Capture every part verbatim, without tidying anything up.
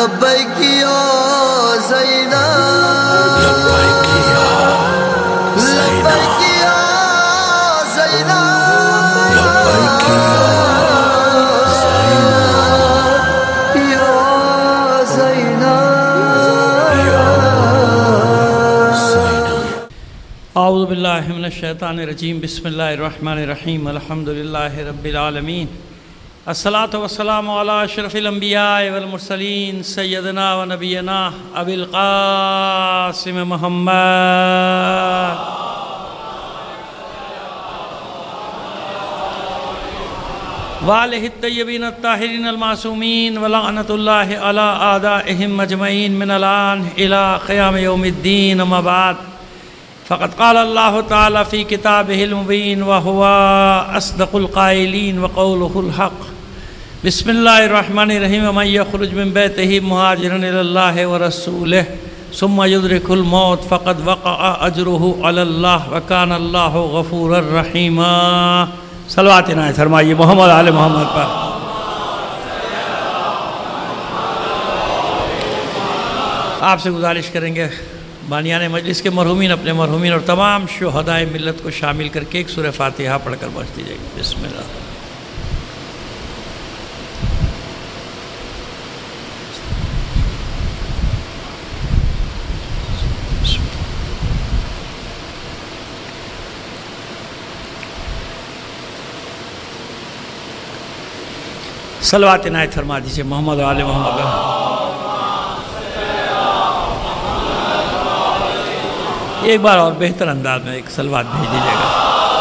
لبیک یا زینب لبیک یا لبیک یا زینب لبیک یا یا زینب. اعوذ باللہ من الشیطان الرجیم. بسم اللہ الرحمن الرحیم. الحمد للہ رب العالمین. الصلاۃ والسلام علی اشرف الانبیاء والمرسلین سیدنا و نبینا ابی القاسم محمد وآلہ الطیبین الطاہرین المعصومین ولعنۃ اللہ علی اعدائہم اجمعین من الآن الی قیام یوم الدین. اما بعد فقد قال اللہ تعالی فی کتابہ المبین وہو اصدق القائلین وقولہ الحق. بسم اللہ الرحمن الرحیم. ومن یخرج من بیتہ مہاجرا الی اللہ ورسولہ ثم یدرک الموت فقد وقع اجرہ علی اللہ وکان اللہ غفورا رحیما. صلوات عنایت فرمائیے محمد آل محمد پر. آپ سے گزارش کریں گے بانیان مجلس کے مرحومین اپنے مرحومین اور تمام شہدائے ملت کو شامل کر کے ایک سورہ فاتحہ پڑھ کر بخش دیجیے گا. بسم اللہ. صلوات عنایت فرما دیجیے محمد و آل محمد. ایک بار اور بہتر انداز میں ایک صلوات بھیج دیجیے گا.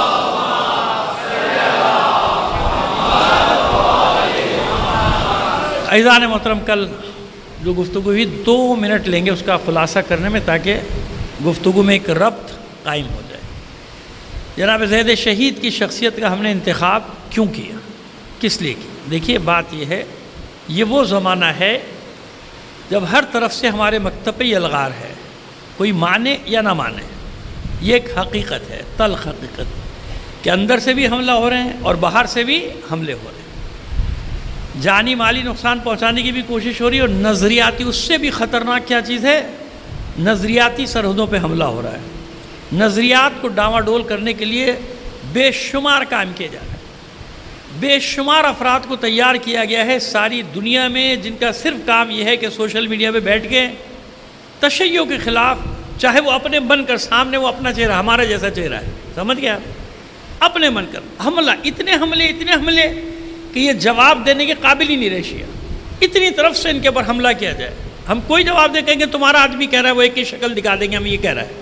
عزیزان محترم، کل جو گفتگو ہوئی دو منٹ لیں گے اس کا خلاصہ کرنے میں تاکہ گفتگو میں ایک ربط قائم ہو جائے. جناب زید شہید کی شخصیت کا ہم نے انتخاب کیوں کیا، کس لیے کیا؟ دیکھیے بات یہ ہے، یہ وہ زمانہ ہے جب ہر طرف سے ہمارے مکتب پہ یہ الغار ہے، کوئی مانے یا نہ مانے. یہ ایک حقیقت ہے، تلخ حقیقت، کہ اندر سے بھی حملہ ہو رہے ہیں اور باہر سے بھی حملے ہو رہے ہیں. جانی مالی نقصان پہنچانے کی بھی کوشش ہو رہی ہے، اور نظریاتی اس سے بھی خطرناک کیا چیز ہے، نظریاتی سرحدوں پہ حملہ ہو رہا ہے. نظریات کو ڈاواڈول کرنے کے لیے بے شمار کام کیے جا رہے ہیں. بے شمار افراد کو تیار کیا گیا ہے ساری دنیا میں، جن کا صرف کام یہ ہے کہ سوشل میڈیا پہ بیٹھ کے تشیع کے خلاف، چاہے وہ اپنے بن کر سامنے وہ اپنا چہرہ ہمارا جیسا چہرہ ہے، سمجھ گیا، اپنے من کر حملہ، اتنے حملے اتنے حملے کہ یہ جواب دینے کے قابل ہی نہیں رہے شیعہ. اتنی طرف سے ان کے اوپر حملہ کیا جائے. ہم کوئی جواب دے کہیں گے تمہارا آدمی کہہ رہا ہے، وہ ایک ہی شکل دکھا دیں گے ہم یہ کہہ رہا ہے.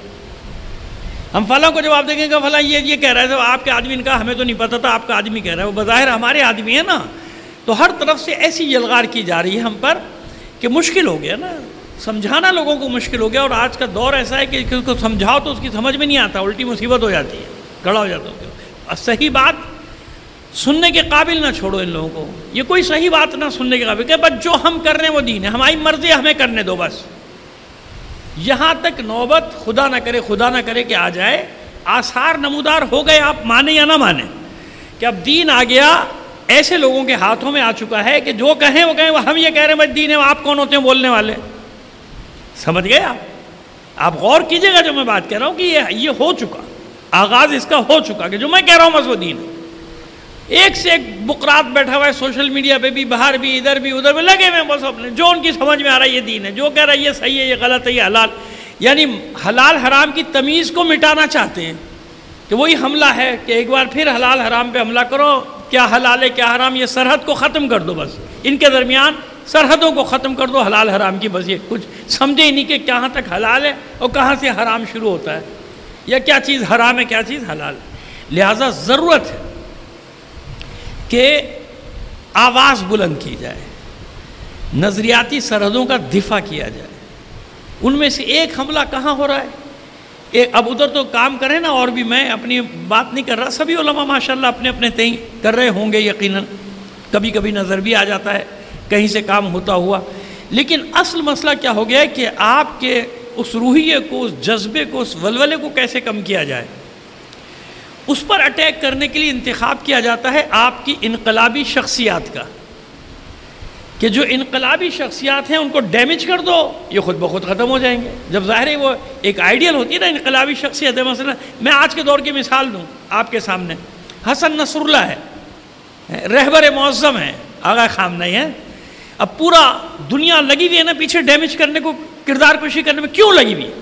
ہم فلاں کو جواب دیں گے کہ فلاں یہ یہ کہہ رہا ہے، تو آپ کے آدمی نے کہا ہمیں تو نہیں پتہ تھا آپ کا آدمی کہہ رہا ہے، وہ بظاہر ہمارے آدمی ہے نا. تو ہر طرف سے ایسی یلغار کی جا رہی ہے ہم پر کہ مشکل ہو گیا نا، سمجھانا لوگوں کو مشکل ہو گیا. اور آج کا دور ایسا ہے کہ اس کو سمجھاؤ تو اس کی سمجھ میں نہیں آتا، الٹی مصیبت ہو جاتی ہے، کڑا ہو جاتا ہے. صحیح بات سننے کے قابل نہ چھوڑو ان لوگوں کو. یہ کوئی صحیح بات نہ سننے کے قابل کہ بس جو ہم کر رہے ہیں وہ دین ہے، ہماری مرضی ہمیں کرنے دو بس. یہاں تک نوبت خدا نہ کرے خدا نہ کرے کہ آ جائے، آثار نمودار ہو گئے، آپ مانیں یا نہ مانیں، کہ اب دین آ گیا ایسے لوگوں کے ہاتھوں میں آ چکا ہے کہ جو کہیں وہ کہیں وہ ہم یہ کہہ رہے ہیں بس دین ہے. آپ کون ہوتے ہیں بولنے والے؟ سمجھ گئے آپ؟ آپ غور کیجئے گا جو میں بات کہہ رہا ہوں کہ یہ یہ ہو چکا، آغاز اس کا ہو چکا کہ جو میں کہہ رہا ہوں بس وہ دین ہے. ایک سے ایک بکرات بیٹھا ہوا ہے سوشل میڈیا پہ بھی، باہر بھی، ادھر بھی ادھر بھی لگے ہوئے بس اپنے، جو ان کی سمجھ میں آ رہا ہے یہ دین ہے، جو کہہ رہا ہے یہ صحیح ہے یہ غلط ہے یہ حلال. یعنی حلال حرام کی تمیز کو مٹانا چاہتے ہیں کہ وہی حملہ ہے کہ ایک بار پھر حلال حرام پہ حملہ کرو، کیا حلال ہے کیا حرام، یہ سرحد کو ختم کر دو بس. ان کے درمیان سرحدوں کو ختم کر دو حلال حرام کی. بس یہ کچھ سمجھے ہی نہیں کہ کہاں تک حلال ہے اور کہاں سے حرام شروع ہوتا ہے، یا کیا چیز حرام ہے کیا چیز حلال ہے. لہٰذا ضرورت ہے کہ آواز بلند کی جائے، نظریاتی سرحدوں کا دفاع کیا جائے. ان میں سے ایک حملہ کہاں ہو رہا ہے، ایک اب ادھر تو کام کریں نا، اور بھی میں اپنی بات نہیں کر رہا، سبھی علماء ماشاءاللہ اپنے اپنے تئیں کر رہے ہوں گے یقیناً، کبھی کبھی نظر بھی آ جاتا ہے کہیں سے کام ہوتا ہوا. لیکن اصل مسئلہ کیا ہو گیا ہے کہ آپ کے اس روحیے کو، اس جذبے کو، اس ولولے کو کیسے کم کیا جائے. اس پر اٹیک کرنے کے لیے انتخاب کیا جاتا ہے آپ کی انقلابی شخصیات کا، کہ جو انقلابی شخصیات ہیں ان کو ڈیمیج کر دو، یہ خود بخود ختم ہو جائیں گے. جب ظاہر ہے وہ ایک آئیڈیل ہوتی ہے نا انقلابی شخصیت ہے. مثلا میں آج کے دور کی مثال دوں آپ کے سامنے، حسن نصر اللہ ہے، رہبر معظم ہے، آغا خامنہئی ہے. اب پورا دنیا لگی ہوئی ہے نا پیچھے ڈیمیج کرنے کو، کردار کشی کرنے میں. کیوں لگی ہوئی؟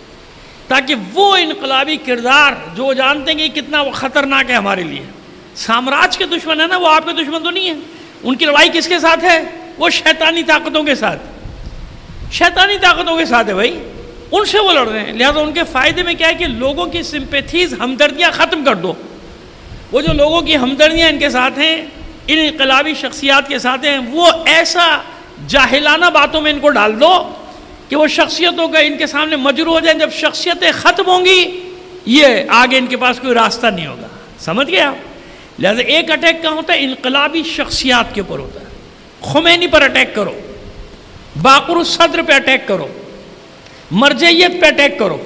تاکہ وہ انقلابی کردار جو جانتے ہیں کہ کتنا وہ خطرناک ہے ہمارے لیے. سامراج کے دشمن ہے نا، وہ آپ کے دشمن تو نہیں ہے. ان کی لڑائی کس کے ساتھ ہے؟ وہ شیطانی طاقتوں کے ساتھ، شیطانی طاقتوں کے ساتھ ہے بھائی. ان سے وہ لڑ رہے ہیں. لہذا ان کے فائدے میں کیا ہے کہ لوگوں کی سمپیتھیز، ہمدردیاں ختم کر دو. وہ جو لوگوں کی ہمدردیاں ان کے ساتھ ہیں، ان انقلابی شخصیات کے ساتھ ہیں، وہ ایسا جاہلانہ باتوں میں ان کو ڈال دو کہ وہ شخصیتوں کا ان کے سامنے مجروح ہو جائیں. جب شخصیتیں ختم ہوں گی یہ آگے ان کے پاس کوئی راستہ نہیں ہوگا. سمجھ گئے آپ؟ لہذا ایک اٹیک کہاں ہوتا ہے؟ انقلابی شخصیات کے اوپر ہوتا ہے. خمینی پر اٹیک کرو، باقر الصدر پہ اٹیک کرو، مرجعیت پہ اٹیک کرو،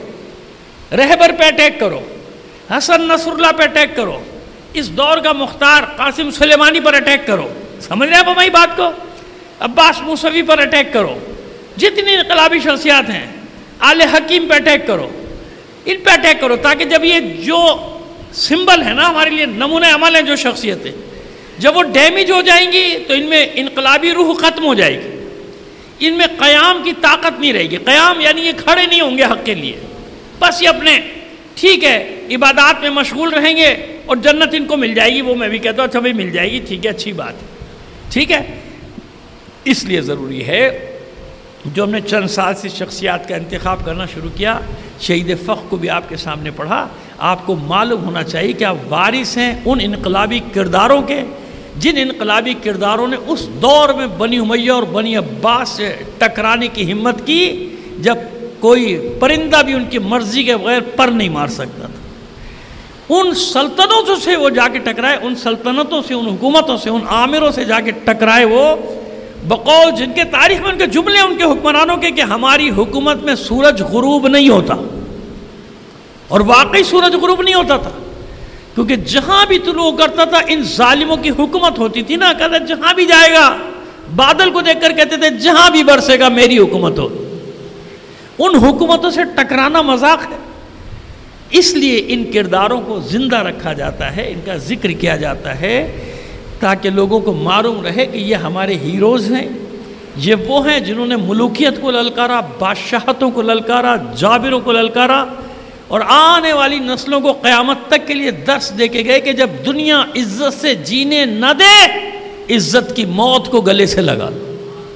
رہبر پہ اٹیک کرو، حسن نصر اللہ پہ اٹیک کرو، اس دور کا مختار قاسم سلیمانی پر اٹیک کرو. سمجھ رہے ہیں آپ ہماری بات کو؟ عباس موسوی پر اٹیک کرو، جتنی انقلابی شخصیات ہیں، آل حکیم پہ اٹیک کرو، ان پہ اٹیک کرو. تاکہ جب یہ جو سمبل ہے نا ہمارے لیے، نمونہ عمل ہیں جو شخصیتیں، جب وہ ڈیمیج ہو جائیں گی تو ان میں انقلابی روح ختم ہو جائے گی. ان میں قیام کی طاقت نہیں رہے گی. قیام یعنی یہ کھڑے نہیں ہوں گے حق کے لیے، بس یہ اپنے ٹھیک ہے عبادات میں مشغول رہیں گے اور جنت ان کو مل جائے گی. وہ میں بھی کہتا ہوں اچھا بھائی مل جائے گی، ٹھیک ہے، اچھی بات ہے، ٹھیک ہے. اس لیے ضروری ہے جو ہم نے چند سال سے شخصیات کا انتخاب کرنا شروع کیا، شہید فخر کو بھی آپ کے سامنے پڑھا. آپ کو معلوم ہونا چاہیے کہ آپ وارث ہیں ان انقلابی کرداروں کے جن انقلابی کرداروں نے اس دور میں بنی امیہ اور بنی عباس سے ٹکرانے کی ہمت کی جب کوئی پرندہ بھی ان کی مرضی کے بغیر پر نہیں مار سکتا تھا. ان سلطنتوں سے وہ جا کے ٹکرائے، ان سلطنتوں سے، ان حکومتوں سے، ان آمروں سے جا کے ٹکرائے وہ، بقول جن کے تاریخ میں ان کے جملے ان کے حکمرانوں کے کہ ہماری حکومت میں سورج غروب نہیں ہوتا. اور واقعی سورج غروب نہیں ہوتا تھا، کیونکہ جہاں بھی طلوع کرتا تھا ان ظالموں کی حکومت ہوتی تھی نا. کہتا جہاں بھی جائے گا، بادل کو دیکھ کر کہتے تھے جہاں بھی برسے گا میری حکومت ہو. ان حکومتوں سے ٹکرانا مذاق ہے. اس لیے ان کرداروں کو زندہ رکھا جاتا ہے، ان کا ذکر کیا جاتا ہے تاکہ لوگوں کو معلوم رہے کہ یہ ہمارے ہیروز ہیں. یہ وہ ہیں جنہوں نے ملوکیت کو للکارا، بادشاہتوں کو للکارا، جابروں کو للکارا، اور آنے والی نسلوں کو قیامت تک کے لیے درس دے کے گئے کہ جب دنیا عزت سے جینے نہ دے، عزت کی موت کو گلے سے لگا دو.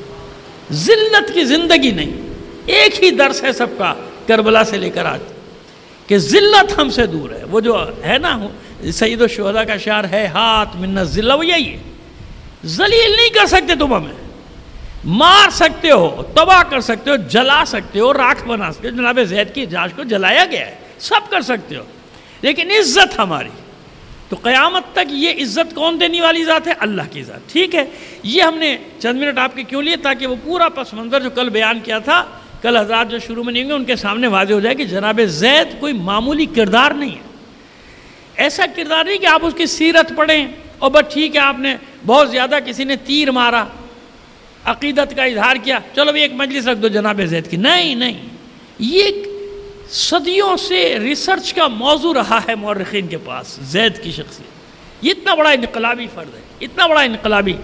ذلت کی زندگی نہیں. ایک ہی درس ہے سب کا کربلا سے لے کر آج کہ ذلت ہم سے دور ہے. وہ جو ہے نا سید الشہداء کا شعر ہے ہاتھ من الذلہ، وہ یہی ہے. ذلیل نہیں کر سکتے تم ہمیں، مار سکتے ہو، تباہ کر سکتے ہو، جلا سکتے ہو، راکھ بنا سکتے ہو. جناب زید کی جاش کو جلایا گیا ہے، سب کر سکتے ہو، لیکن عزت ہماری تو قیامت تک یہ عزت کون دینے والی ذات ہے؟ اللہ کی ذات. ٹھیک ہے، یہ ہم نے چند منٹ آپ کے کیوں لیے تاکہ وہ پورا پس منظر جو کل بیان کیا تھا، کل حضرات جو شروع میں نہیں ہوں گے ان کے سامنے واضح ہو جائے کہ جناب زید کوئی معمولی کردار نہیں ہے. ایسا کردار نہیں کہ آپ اس کی سیرت پڑھیں اور بس ٹھیک ہے آپ نے بہت زیادہ کسی نے تیر مارا، عقیدت کا اظہار کیا، چلو بھی ایک مجلس رکھ دو جناب زید کی. نہیں نہیں، یہ ایک صدیوں سے ریسرچ کا موضوع رہا ہے مورخین کے پاس. زید کی شخصیت یہ اتنا بڑا انقلابی فرد ہے، اتنا بڑا انقلابی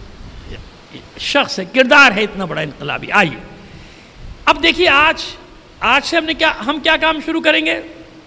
شخص ہے، کردار ہے اتنا بڑا انقلابی. آئیے اب دیکھیے آج آج سے ہم نے کیا ہم کیا کام شروع کریں گے؟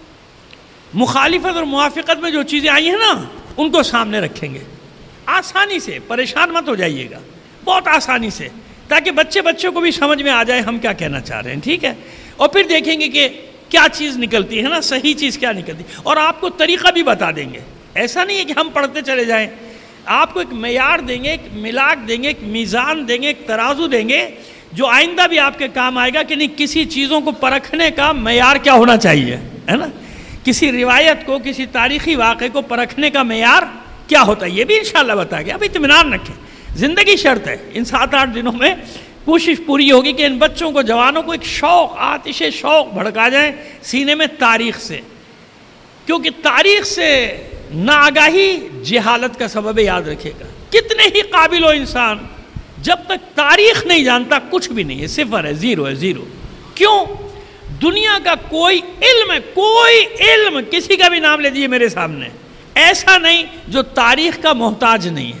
مخالفت اور موافقت میں جو چیزیں آئی ہیں نا ان کو سامنے رکھیں گے آسانی سے. پریشان مت ہو جائیے گا، بہت آسانی سے، تاکہ بچے بچوں کو بھی سمجھ میں آ جائے ہم کیا کہنا چاہ رہے ہیں. ٹھیک ہے، اور پھر دیکھیں گے کہ کیا چیز نکلتی ہے نا، صحیح چیز کیا نکلتی ہے، اور آپ کو طریقہ بھی بتا دیں گے. ایسا نہیں ہے کہ ہم پڑھتے چلے جائیں، آپ کو ایک معیار دیں گے، ایک ملاک دیں گے، ایک میزان دیں گے، ایک ترازو دیں گے جو آئندہ بھی آپ کے کام آئے گا کہ نہیں کسی چیزوں کو پرکھنے کا معیار کیا ہونا چاہیے، ہے نا. کسی روایت کو، کسی تاریخی واقعے کو پرکھنے کا معیار کیا ہوتا ہے یہ بھی انشاءاللہ بتائیں گے. اب اطمینان رکھیں، زندگی شرط ہے. ان سات آٹھ دنوں میں کوشش پوری ہوگی کہ ان بچوں کو، جوانوں کو ایک شوق، آتش شوق بھڑکا جائیں سینے میں تاریخ سے، کیونکہ تاریخ سے ناآگاہی جہالت کا سبب یاد رکھے گا. کتنے ہی قابل ہو انسان، جب تک تاریخ نہیں جانتا کچھ بھی نہیں ہے، صفر ہے، زیرو ہے، زیرو. کیوں؟ دنیا کا کوئی علم ہے، کوئی علم کسی کا بھی نام لے دیجیے میرے سامنے، ایسا نہیں جو تاریخ کا محتاج نہیں ہے،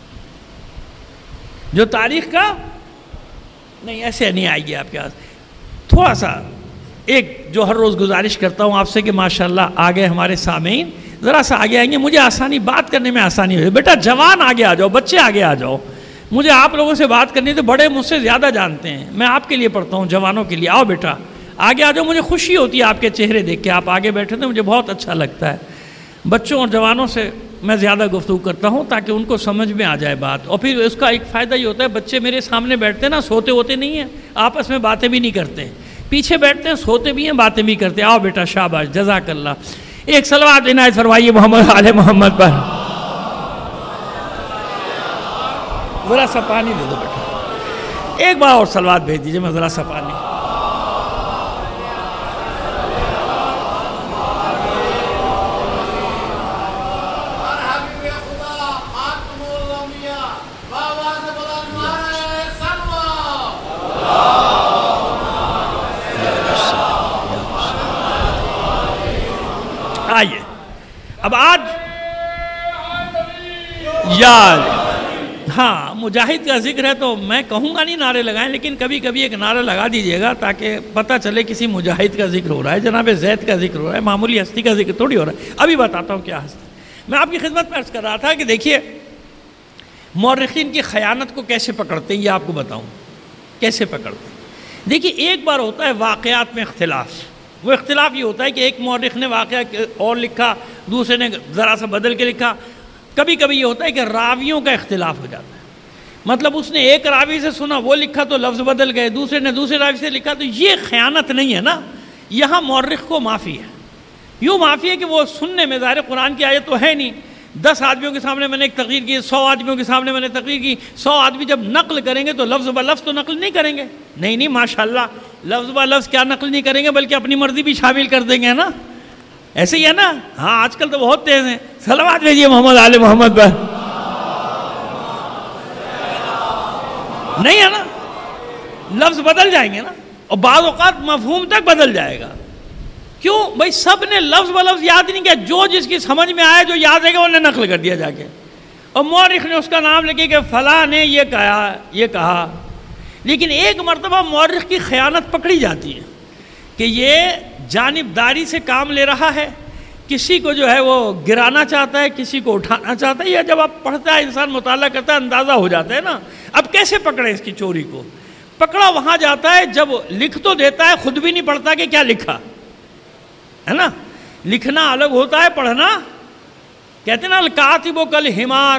جو تاریخ کا نہیں، ایسے نہیں آئے گی آپ کے پاس. تھوڑا سا ایک جو ہر روز گزارش کرتا ہوں آپ سے کہ ماشاءاللہ آگے ہمارے سامعین ذرا سا آگے آئیں گے، مجھے آسانی بات کرنے میں آسانی ہو. بیٹا جوان آگے آ جاؤ، بچے آگے آ جاؤ، مجھے آپ لوگوں سے بات کرنی تو بڑے مجھ سے زیادہ جانتے ہیں، میں آپ کے لیے پڑھتا ہوں، جوانوں کے لیے. آؤ بیٹا آگے آ جاؤ، مجھے خوشی ہوتی ہے آپ کے چہرے دیکھ کے، آپ آگے بیٹھے تو مجھے بہت اچھا لگتا ہے. بچوں اور جوانوں سے میں زیادہ گفتگو کرتا ہوں تاکہ ان کو سمجھ میں آ جائے بات. اور پھر اس کا ایک فائدہ یہ ہوتا ہے، بچے میرے سامنے بیٹھتے ہیں نا، سوتے ہوتے نہیں ہیں، آپس میں باتیں بھی نہیں کرتے، پیچھے بیٹھتے ہیں، سوتے بھی ہیں، باتیں بھی کرتے ہیں. آؤ بیٹا شاباش، جزاک اللہ. ایک صلوات عنایت فرمائیے محمد آل محمد پر. ذرا سا پانی دے دو بیٹا، ایک بار اور صلوات بھیج دیجیے، میں ذرا سا پانی. آئیے اب آج یاد، ہاں مجاہد کا ذکر ہے تو میں کہوں گا نہیں نعرے لگائیں، لیکن کبھی کبھی ایک نعرہ لگا دیجئے گا تاکہ پتہ چلے کسی مجاہد کا ذکر ہو رہا ہے، جناب زید کا ذکر ہو رہا ہے، معمولی ہستی کا ذکر تھوڑی ہو رہا ہے. ابھی بتاتا ہوں کیا ہستی. میں آپ کی خدمت میں عرض کر رہا تھا کہ دیکھیے مورخین کی خیانت کو کیسے پکڑتے ہیں، یہ آپ کو بتاؤں کیسے پکڑتے ہیں. دیکھیے ایک بار ہوتا ہے واقعات میں اختلاف. وہ اختلاف یہ ہوتا ہے کہ ایک مورخ نے واقعہ اور لکھا، دوسرے نے ذرا سا بدل کے لکھا. کبھی کبھی یہ ہوتا ہے کہ راویوں کا اختلاف ہو جاتا ہے، مطلب اس نے ایک راوی سے سنا وہ لکھا تو لفظ بدل گئے، دوسرے نے دوسرے راوی سے لکھا. تو یہ خیانت نہیں ہے نا، یہاں مورخ کو معافی ہے. یوں معافی ہے کہ وہ سننے میں، ظاہر قرآن کی آیت تو ہے نہیں، دس آدمیوں کے سامنے میں نے ایک تقریر کی، سو آدمیوں کے سامنے میں نے تقریر کی، سو آدمی جب نقل کریں گے تو لفظ بہ لفظ تو نقل نہیں کریں گے. نہیں نہیں ماشاءاللہ لفظ بہ لفظ کیا نقل نہیں کریں گے، بلکہ اپنی مرضی بھی شامل کر دیں گے نا. ایسے ہی ہے نا. ہاں آج کل تو بہت تیز ہیں. صلوات بھیجیے محمد آل محمد پر. نہیں ہے نا، لفظ بدل جائیں گے نا، اور بعض اوقات مفہوم تک بدل جائے گا. کیوں بھائی؟ سب نے لفظ بہ لفظ یاد نہیں کیا، جو جس کی سمجھ میں آیا جو یاد ہے گا انہیں نقل کر دیا جا کے، اور مورخ نے اس کا نام لکھے کہ فلاں نے یہ کہا یہ کہا. لیکن ایک مرتبہ مورخ کی خیانت پکڑی جاتی ہے کہ یہ جانبداری سے کام لے رہا ہے، کسی کو جو ہے وہ گرانا چاہتا ہے، کسی کو اٹھانا چاہتا ہے. یا جب آپ پڑھتا ہے انسان مطالعہ کرتا ہے اندازہ ہو جاتا ہے نا. اب کیسے پکڑے اس کی چوری کو؟ پکڑا وہاں جاتا ہے جب لکھ تو دیتا ہے، خود بھی نہیں پڑھتا کہ کیا لکھا ہے نا. لکھنا الگ ہوتا ہے، پڑھنا کہتے ہیں نا الکاتب کل حمار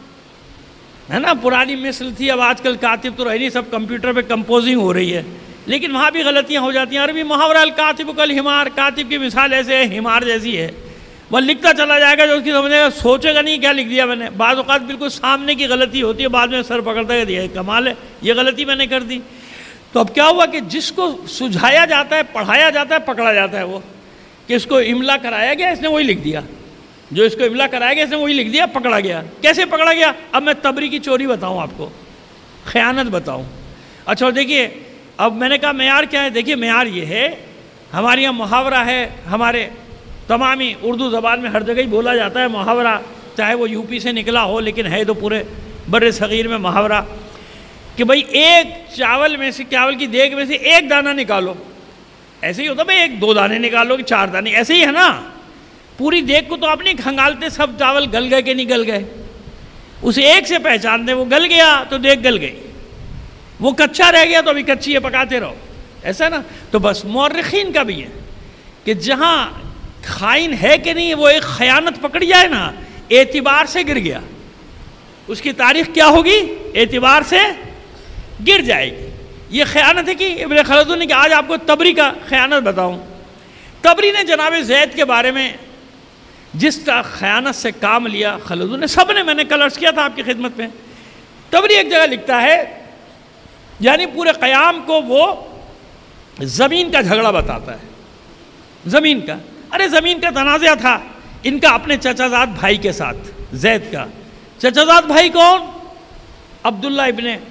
ہے نا. پرانی مثل تھی، اب آج کل کاتب تو رہ نہیں، سب کمپیوٹر پہ کمپوزنگ ہو رہی ہے، لیکن وہاں بھی غلطیاں ہو جاتی ہیں. عربی محاورہ الکاتب کل حمار، کاتب کی مثال ایسے ہے، حمار جیسی ہے. وہ لکھتا چلا جائے گا، جو اس کی سمجھے گا سوچے گا نہیں کیا لکھ دیا میں نے. بعض اوقات بالکل سامنے کی غلطی ہوتی ہے، بعد میں سر پکڑتا ہے یہ کمال ہے، یہ غلطی میں نے کر دی. تو اب کیا ہوا کہ جس کو سجھایا جاتا ہے، پڑھایا جاتا ہے، پکڑا جاتا ہے وہ کہ اس کو املا کرایا گیا، اس نے وہی لکھ دیا. جو اس کو املا کرایا گیا اس نے وہی لکھ دیا، پکڑا گیا. کیسے پکڑا گیا؟ اب میں تبری کی چوری بتاؤں آپ کو، خیانت بتاؤں. اچھا دیکھیے اب میں نے کہا معیار کیا ہے. دیکھیے معیار یہ ہے، ہمارے یہاں محاورہ ہے، ہمارے تمامی اردو زبان میں ہر جگہ ہی بولا جاتا ہے محاورہ، چاہے وہ یو پی سے نکلا ہو، لیکن ہے تو پورے بر صغیر میں محاورہ کہ بھائی ایک چاول میں سے، چاول کی دیگ میں سے ایک دانہ نکالو. ایسے ہی ہوتا بھائی ایک دو دانے نکالو کہ چار دانے، ایسے ہی ہے نا. پوری دیگ کو تو آپ نہیں کھنگالتے سب چاول گل گئے کہ نہیں گل گئے، اسے ایک سے پہچان دیں. وہ گل گیا تو دیگ گل گئی، وہ کچا رہ گیا تو ابھی کچی ہے، پکاتے رہو. ایسا نا. تو بس مورخین کا بھی ہے کہ جہاں خائن ہے کہ نہیں، وہ ایک خیانت پکڑی جائے نا، اعتبار سے گر گیا، اس کی تاریخ کیا ہوگی؟ اعتبار سے گر جائے گی. یہ خیانت ہے کہ ابن خلدون نے کہ آج آپ کو تبری کا خیانت بتاؤں. تبری نے جناب زید کے بارے میں جس طرح خیانت سے کام لیا، خلدون نے، سب نے، میں نے کل عرض کیا تھا آپ کی خدمت میں. تبری ایک جگہ لکھتا ہے، یعنی پورے قیام کو وہ زمین کا جھگڑا بتاتا ہے. زمین کا، ارے زمین کا تنازع تھا ان کا اپنے چچا زاد بھائی کے ساتھ، زید کا چچا زاد بھائی کون؟ عبداللہ ابن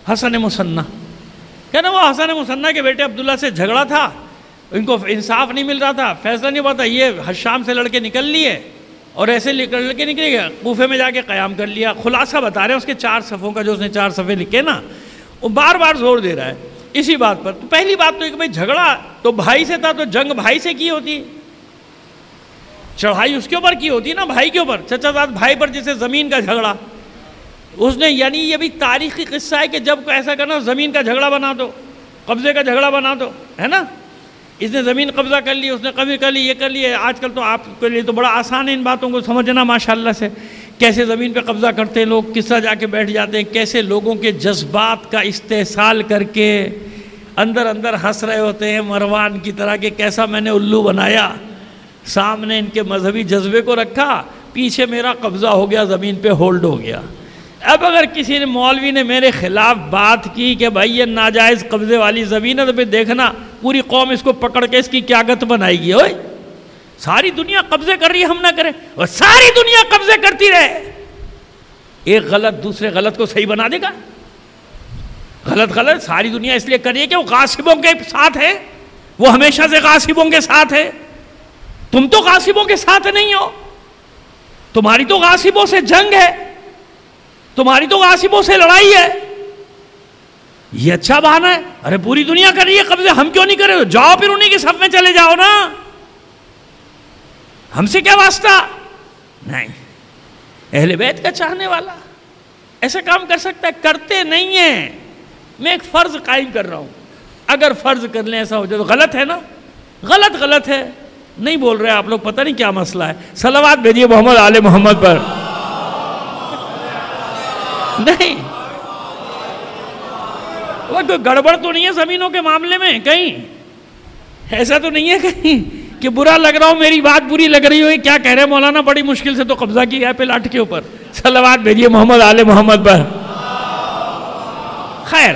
حسن مصنع کہنا وہ حسن مصنع کے بیٹے عبداللہ سے جھگڑا تھا، ان کو انصاف نہیں مل رہا تھا، فیصلہ نہیں ہوا تھا، یہ حشام سے لڑ کے نکل لیے اور ایسے لڑ کے نکلے گیا، کوفے میں جا کے قیام کر لیا۔ خلاصہ بتا رہے ہیں اس کے چار صفوں کا، جو اس نے چار صفحے لکھے نا، وہ بار بار زور دے رہا ہے اسی بات پر۔ تو پہلی بات تو ایک بھائی جھگڑا تو بھائی سے تھا، تو جنگ بھائی سے کی ہوتی، چڑھائی اس کے اوپر کی ہوتی نا، بھائی کے اوپر، چچا زاد بھائی پر، جیسے زمین کا جھگڑا اس نے، یعنی یہ بھی تاریخی قصہ ہے کہ جب ایسا کرنا زمین کا جھگڑا بنا دو، قبضے کا جھگڑا بنا دو، ہے نا، اس نے زمین قبضہ کر لی، اس نے قبضہ کر لی، یہ کر لی۔ آج کل تو آپ کے لیے تو بڑا آسان ہے ان باتوں کو سمجھنا ماشاءاللہ سے، کیسے زمین پہ قبضہ کرتے ہیں لوگ، کس طرح جا کے بیٹھ جاتے ہیں، کیسے لوگوں کے جذبات کا استحصال کر کے اندر اندر ہنس رہے ہوتے ہیں مروان کی طرح کہ کیسا میں نے الو بنایا، سامنے ان کے مذہبی جذبے کو رکھا، پیچھے میرا قبضہ ہو گیا، زمین پہ ہولڈ ہو گیا۔ اب اگر کسی نے مولوی نے میرے خلاف بات کی کہ بھائی یہ ناجائز قبضے والی زمین ہے، تو پھر دیکھنا پوری قوم اس کو پکڑ کے اس کی کیا گت بنائے گی۔ اوئے ساری دنیا قبضے کر رہی ہے، ہم نہ کریں، اور ساری دنیا قبضے کرتی رہے، ایک غلط دوسرے غلط کو صحیح بنا دے گا۔ غلط غلط ساری دنیا اس لیے کر رہی ہے کہ وہ غاصبوں کے ساتھ ہے، وہ ہمیشہ سے غاصبوں کے ساتھ ہے۔ تم تو غاصبوں کے ساتھ نہیں ہو، تمہاری تو غاصبوں سے جنگ ہے، تمہاری تو غاصبوں سے لڑائی ہے۔ یہ اچھا بہانہ ہے، ارے پوری دنیا کر رہی ہے قبضے، ہم کیوں نہیں کرے؟ جاؤ پھر انہی کے صف میں چلے جاؤ نا، ہم سے کیا واسطہ؟ نہیں، اہل بیت کا چاہنے والا ایسا کام کر سکتا ہے؟ کرتے نہیں ہیں۔ میں ایک فرض قائم کر رہا ہوں، اگر فرض کر لیں ایسا ہو جائے تو غلط ہے نا، غلط غلط ہے، نہیں بول رہے آپ لوگ، پتہ نہیں کیا مسئلہ ہے۔ صلوات بھیجیے محمد آل محمد پر۔ نہیں، وہ کوئی گڑبڑ تو نہیں ہے زمینوں کے معاملے میں کہیں؟ ایسا تو نہیں ہے کہیں کہ برا لگ رہا ہو، میری بات بری لگ رہی ہو، کیا کہہ رہے مولانا، بڑی مشکل سے تو قبضہ کیا ہے پلاٹ کے اوپر۔ صلوات بھیجیے محمد آل محمد پر۔ خیر،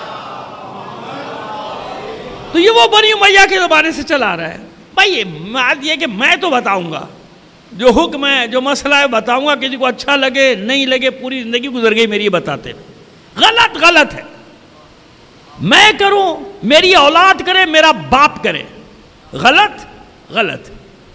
تو یہ وہ بنی امیہ کے زمانے سے چلا رہا ہے بھائی۔ بات یہ کہ میں تو بتاؤں گا جو حکم ہے، جو مسئلہ ہے بتاؤں گا، کسی کو اچھا لگے نہیں لگے، پوری زندگی گزر گئی میری بتاتے، غلط غلط ہے۔ میں کروں، میری اولاد کرے، میرا باپ کرے، غلط غلط،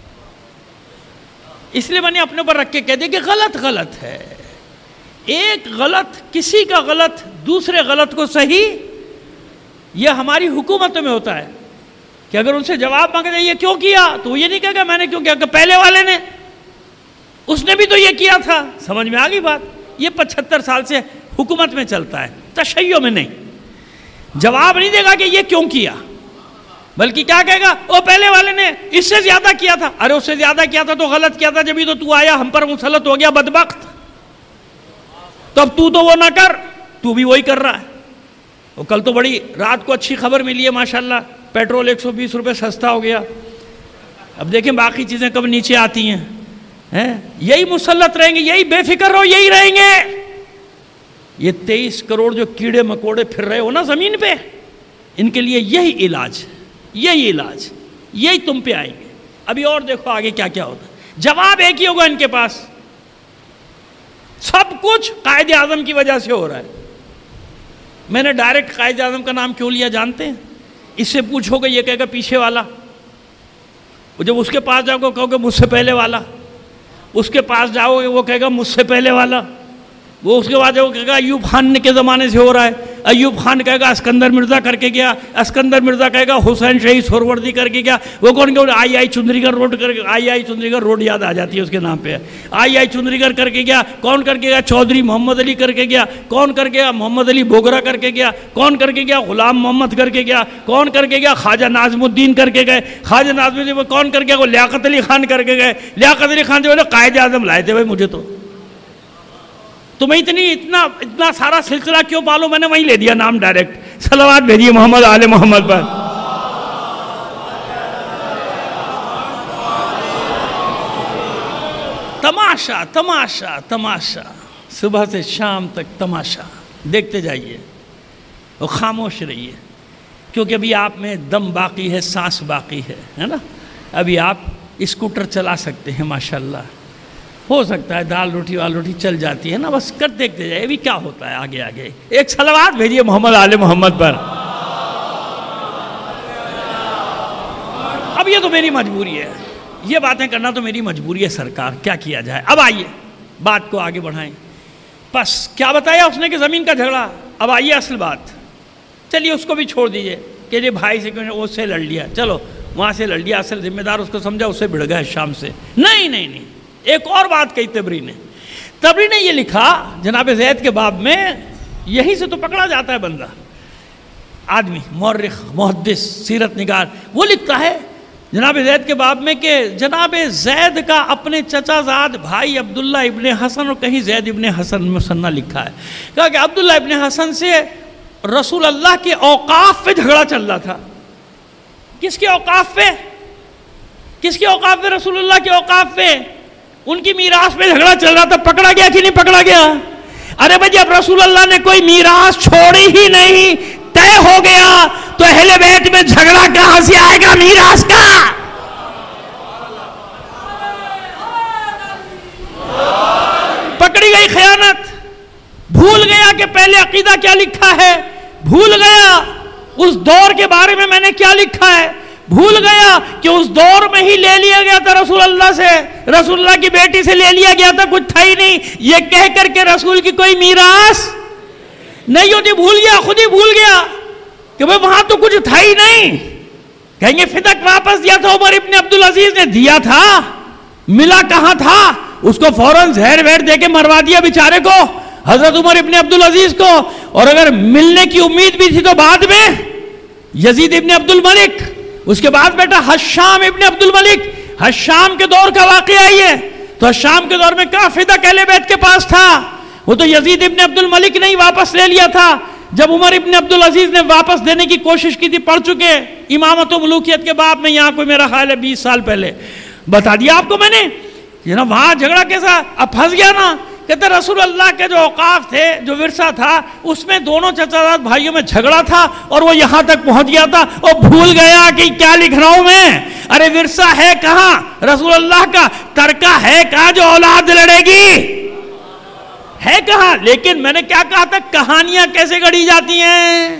اس لیے میں نے اپنے اوپر رکھ کے کہہ دیا کہ غلط غلط ہے۔ ایک غلط، کسی کا غلط دوسرے غلط کو صحیح، یہ ہماری حکومت میں ہوتا ہے کہ اگر ان سے جواب مانگے جائے یہ کیوں کیا، تو وہ یہ نہیں کہے گا میں نے کیوں کیا، کہ پہلے والے نے، اس نے بھی تو یہ کیا تھا۔ سمجھ میں آ گئی بات؟ یہ پچہتر سال سے حکومت میں چلتا ہے، تشیع میں نہیں۔ جواب نہیں دے گا کہ یہ کیوں کیا، بلکہ کیا کہے گا، وہ پہلے والے نے اس سے زیادہ کیا تھا۔ ارے اس سے زیادہ کیا تھا تو غلط کیا تھا، جبھی تو تو آیا ہم پر مسلط ہو گیا بدبخت، تو اب تو تو وہ نہ کر، تو بھی وہی کر رہا ہے۔ وہ کل تو بڑی رات کو اچھی خبر ملی ہے ماشاءاللہ، پیٹرول ایک سو بیس روپے سستا ہو گیا۔ اب دیکھیں باقی چیزیں کب نیچے آتی ہیں۔ یہی مسلط رہیں گے، یہی بے فکر رہو، یہی رہیں گے۔ یہ تیئیس کروڑ جو کیڑے مکوڑے پھر رہے ہو نا زمین پہ، ان کے لیے یہی علاج، یہی علاج، یہی تم پہ آئیں گے۔ ابھی اور دیکھو آگے کیا کیا ہوتا ہے۔ جواب ایک ہی ہوگا ان کے پاس، سب کچھ قائد اعظم کی وجہ سے ہو رہا ہے۔ میں نے ڈائریکٹ قائد اعظم کا نام کیوں لیا جانتے ہیں؟ اس سے پوچھو گے یہ کہے گا پیچھے والا، جب اس کے پاس جاؤ گے کہو گے مجھ سے پہلے والا، اس کے پاس جاؤ گے وہ کہے گا مجھ سے پہلے والا، وہ اس کے بعد وہ کہے گا ایوب خان کے زمانے سے ہو رہا ہے، ایوب خان کہے گا اسکندر مرزا کر کے گیا، اسکندر مرزا کہے گا حسین شہید سہروردی کر کے گیا، وہ کون کہ آئی آئی چندری گڑھ روڈ کر کے، آئی آئی چندری گڑھ روڈ یاد آ جاتی ہے اس کے نام پہ، آئی آئی چندری گڑھ کر کے گیا، کون کر کے گیا، چودھری محمد علی کر کے گیا، کون کر کے گیا، محمد علی بوگرا کر کے گیا، کون کر کے گیا، غلام محمد کر کے گیا، کون کر کے گیا، خواجہ ناظم الدین کر کے گئے، خواجہ ناظم الدین کون کر کے گیا، وہ لیاقت علی خان کر کے گئے، لیاقت علی خان جو بولے قائد اعظم لائے تھے بھائی مجھے تو تمہیں اتنی اتنا اتنا سارا سلسلہ کیوں معلوم، میں نے وہیں لے دیا نام ڈائریکٹ۔ صلوات بھیجیے محمد آل محمد پر۔ تماشا تماشا تماشا، صبح سے شام تک تماشا دیکھتے جائیے اور خاموش رہیے، کیونکہ ابھی آپ میں دم باقی ہے، سانس باقی ہے، ہے نا؟ ابھی آپ اسکوٹر چلا سکتے ہیں ماشاءاللہ، ہو سکتا ہے دال روٹی وال روٹی چل جاتی ہے نا، بس کر دیکھتے جائے ابھی کیا ہوتا ہے آگے آگے. ایک صلوات بھیجیے محمد آل محمد پر. اب یہ تو میری مجبوری ہے، یہ باتیں کرنا تو میری مجبوری ہے سرکار، کیا کیا جائے. اب آئیے بات کو آگے بڑھائیں. بس کیا بتایا اس نے کہ زمین کا جھگڑا. اب آئیے اصل بات. چلیے اس کو بھی چھوڑ دیجئے کہ یہ بھائی سے کیوں نے اس سے لڑ لیا، چلو وہاں سے لڑ لیا، اصل ذمہ دار اس کو سمجھا، اس سے بڑھ گیا شام سے. نہیں نہیں نہیں، ایک اور بات کہی تبری نے. تبری نے یہ لکھا جناب زید کے باب میں، یہی سے تو پکڑا جاتا ہے بندہ آدمی مورخ محدث سیرت نگار. وہ لکھتا ہے جناب زید کے باب میں کہ جناب زید کا اپنے چچا زاد بھائی عبداللہ ابن حسن، اور کہیں زید ابن حسن مسنہ لکھا ہے، کہا کہ عبداللہ ابن حسن سے رسول اللہ کے اوقاف پہ جھگڑا چل رہا تھا. کس کے اوقاف پہ؟ کس کے اوقاف پہ؟ رسول اللہ کے اوقاف پہ. ان کی میراث پہ جھگڑا چل رہا تھا. پکڑا گیا کہ نہیں پکڑا گیا؟ ارے بھائی جب رسول اللہ نے کوئی میراث چھوڑی ہی نہیں، طے ہو گیا، تو اہل بیت میں جھگڑا کہاں سے آئے گا میراث کا؟ پکڑی گئی خیانت. بھول گیا کہ پہلے عقیدہ کیا لکھا ہے، بھول گیا اس دور کے بارے میں میں نے کیا لکھا ہے، بھول گیا کہ اس دور میں ہی لے لیا گیا تھا رسول اللہ سے، رسول اللہ کی بیٹی سے لے لیا گیا تھا، کچھ تھا ہی نہیں. یہ کہہ کر کے رسول کی کوئی میراث نہیں ہوتی. بھول گیا، خود ہی بھول گیا کہ بھئی وہاں تو کچھ تھا ہی نہیں. کہیں گے فدق واپس دیا تھا عمر ابن عبدالعزیز نے، دیا تھا، ملا کہاں تھا؟ اس کو فوراً زہر وہر دے کے مروا دیا بیچارے کو، حضرت عمر ابن عبدالعزیز کو. اور اگر ملنے کی امید بھی تھی تو بعد میں یزید ابن عبد الملک، اس کے بعد بیٹا حشام ابن عبد الملک. حشام کے دور کا واقعہ ہی ہے. تو حشام کے دور میں کہاں فدق اہل بیت کے پاس تھا؟ وہ تو یزید ابن عبد الملک نے ہی واپس لے لیا تھا. جب عمر ابن عبدالعزیز نے واپس دینے کی کوشش کی تھی، پڑھ چکے امامت و ملوکیت کے باب میں، یہاں کوئی میرا خیال ہے بیس سال پہلے بتا دیا آپ کو میں نے. یہ نا وہاں جھگڑا کیسا؟ اب پھنس گیا نا. کہتے رسول اللہ کے جو اوقاف تھے، جو ورثہ تھا، اس میں دونوں چچا زاد بھائیوں میں جھگڑا تھا اور وہ یہاں تک پہنچ گیا تھا اور بھول گیا کہ کیا لکھ رہا ہوں میں. ارے ورثہ ہے کہاں رسول اللہ کا؟ ترکہ ہے کہاں جو اولاد لڑے گی؟ ہے کہاں؟ لیکن میں نے کیا کہا تھا، کہانیاں کیسے گڑی جاتی ہیں.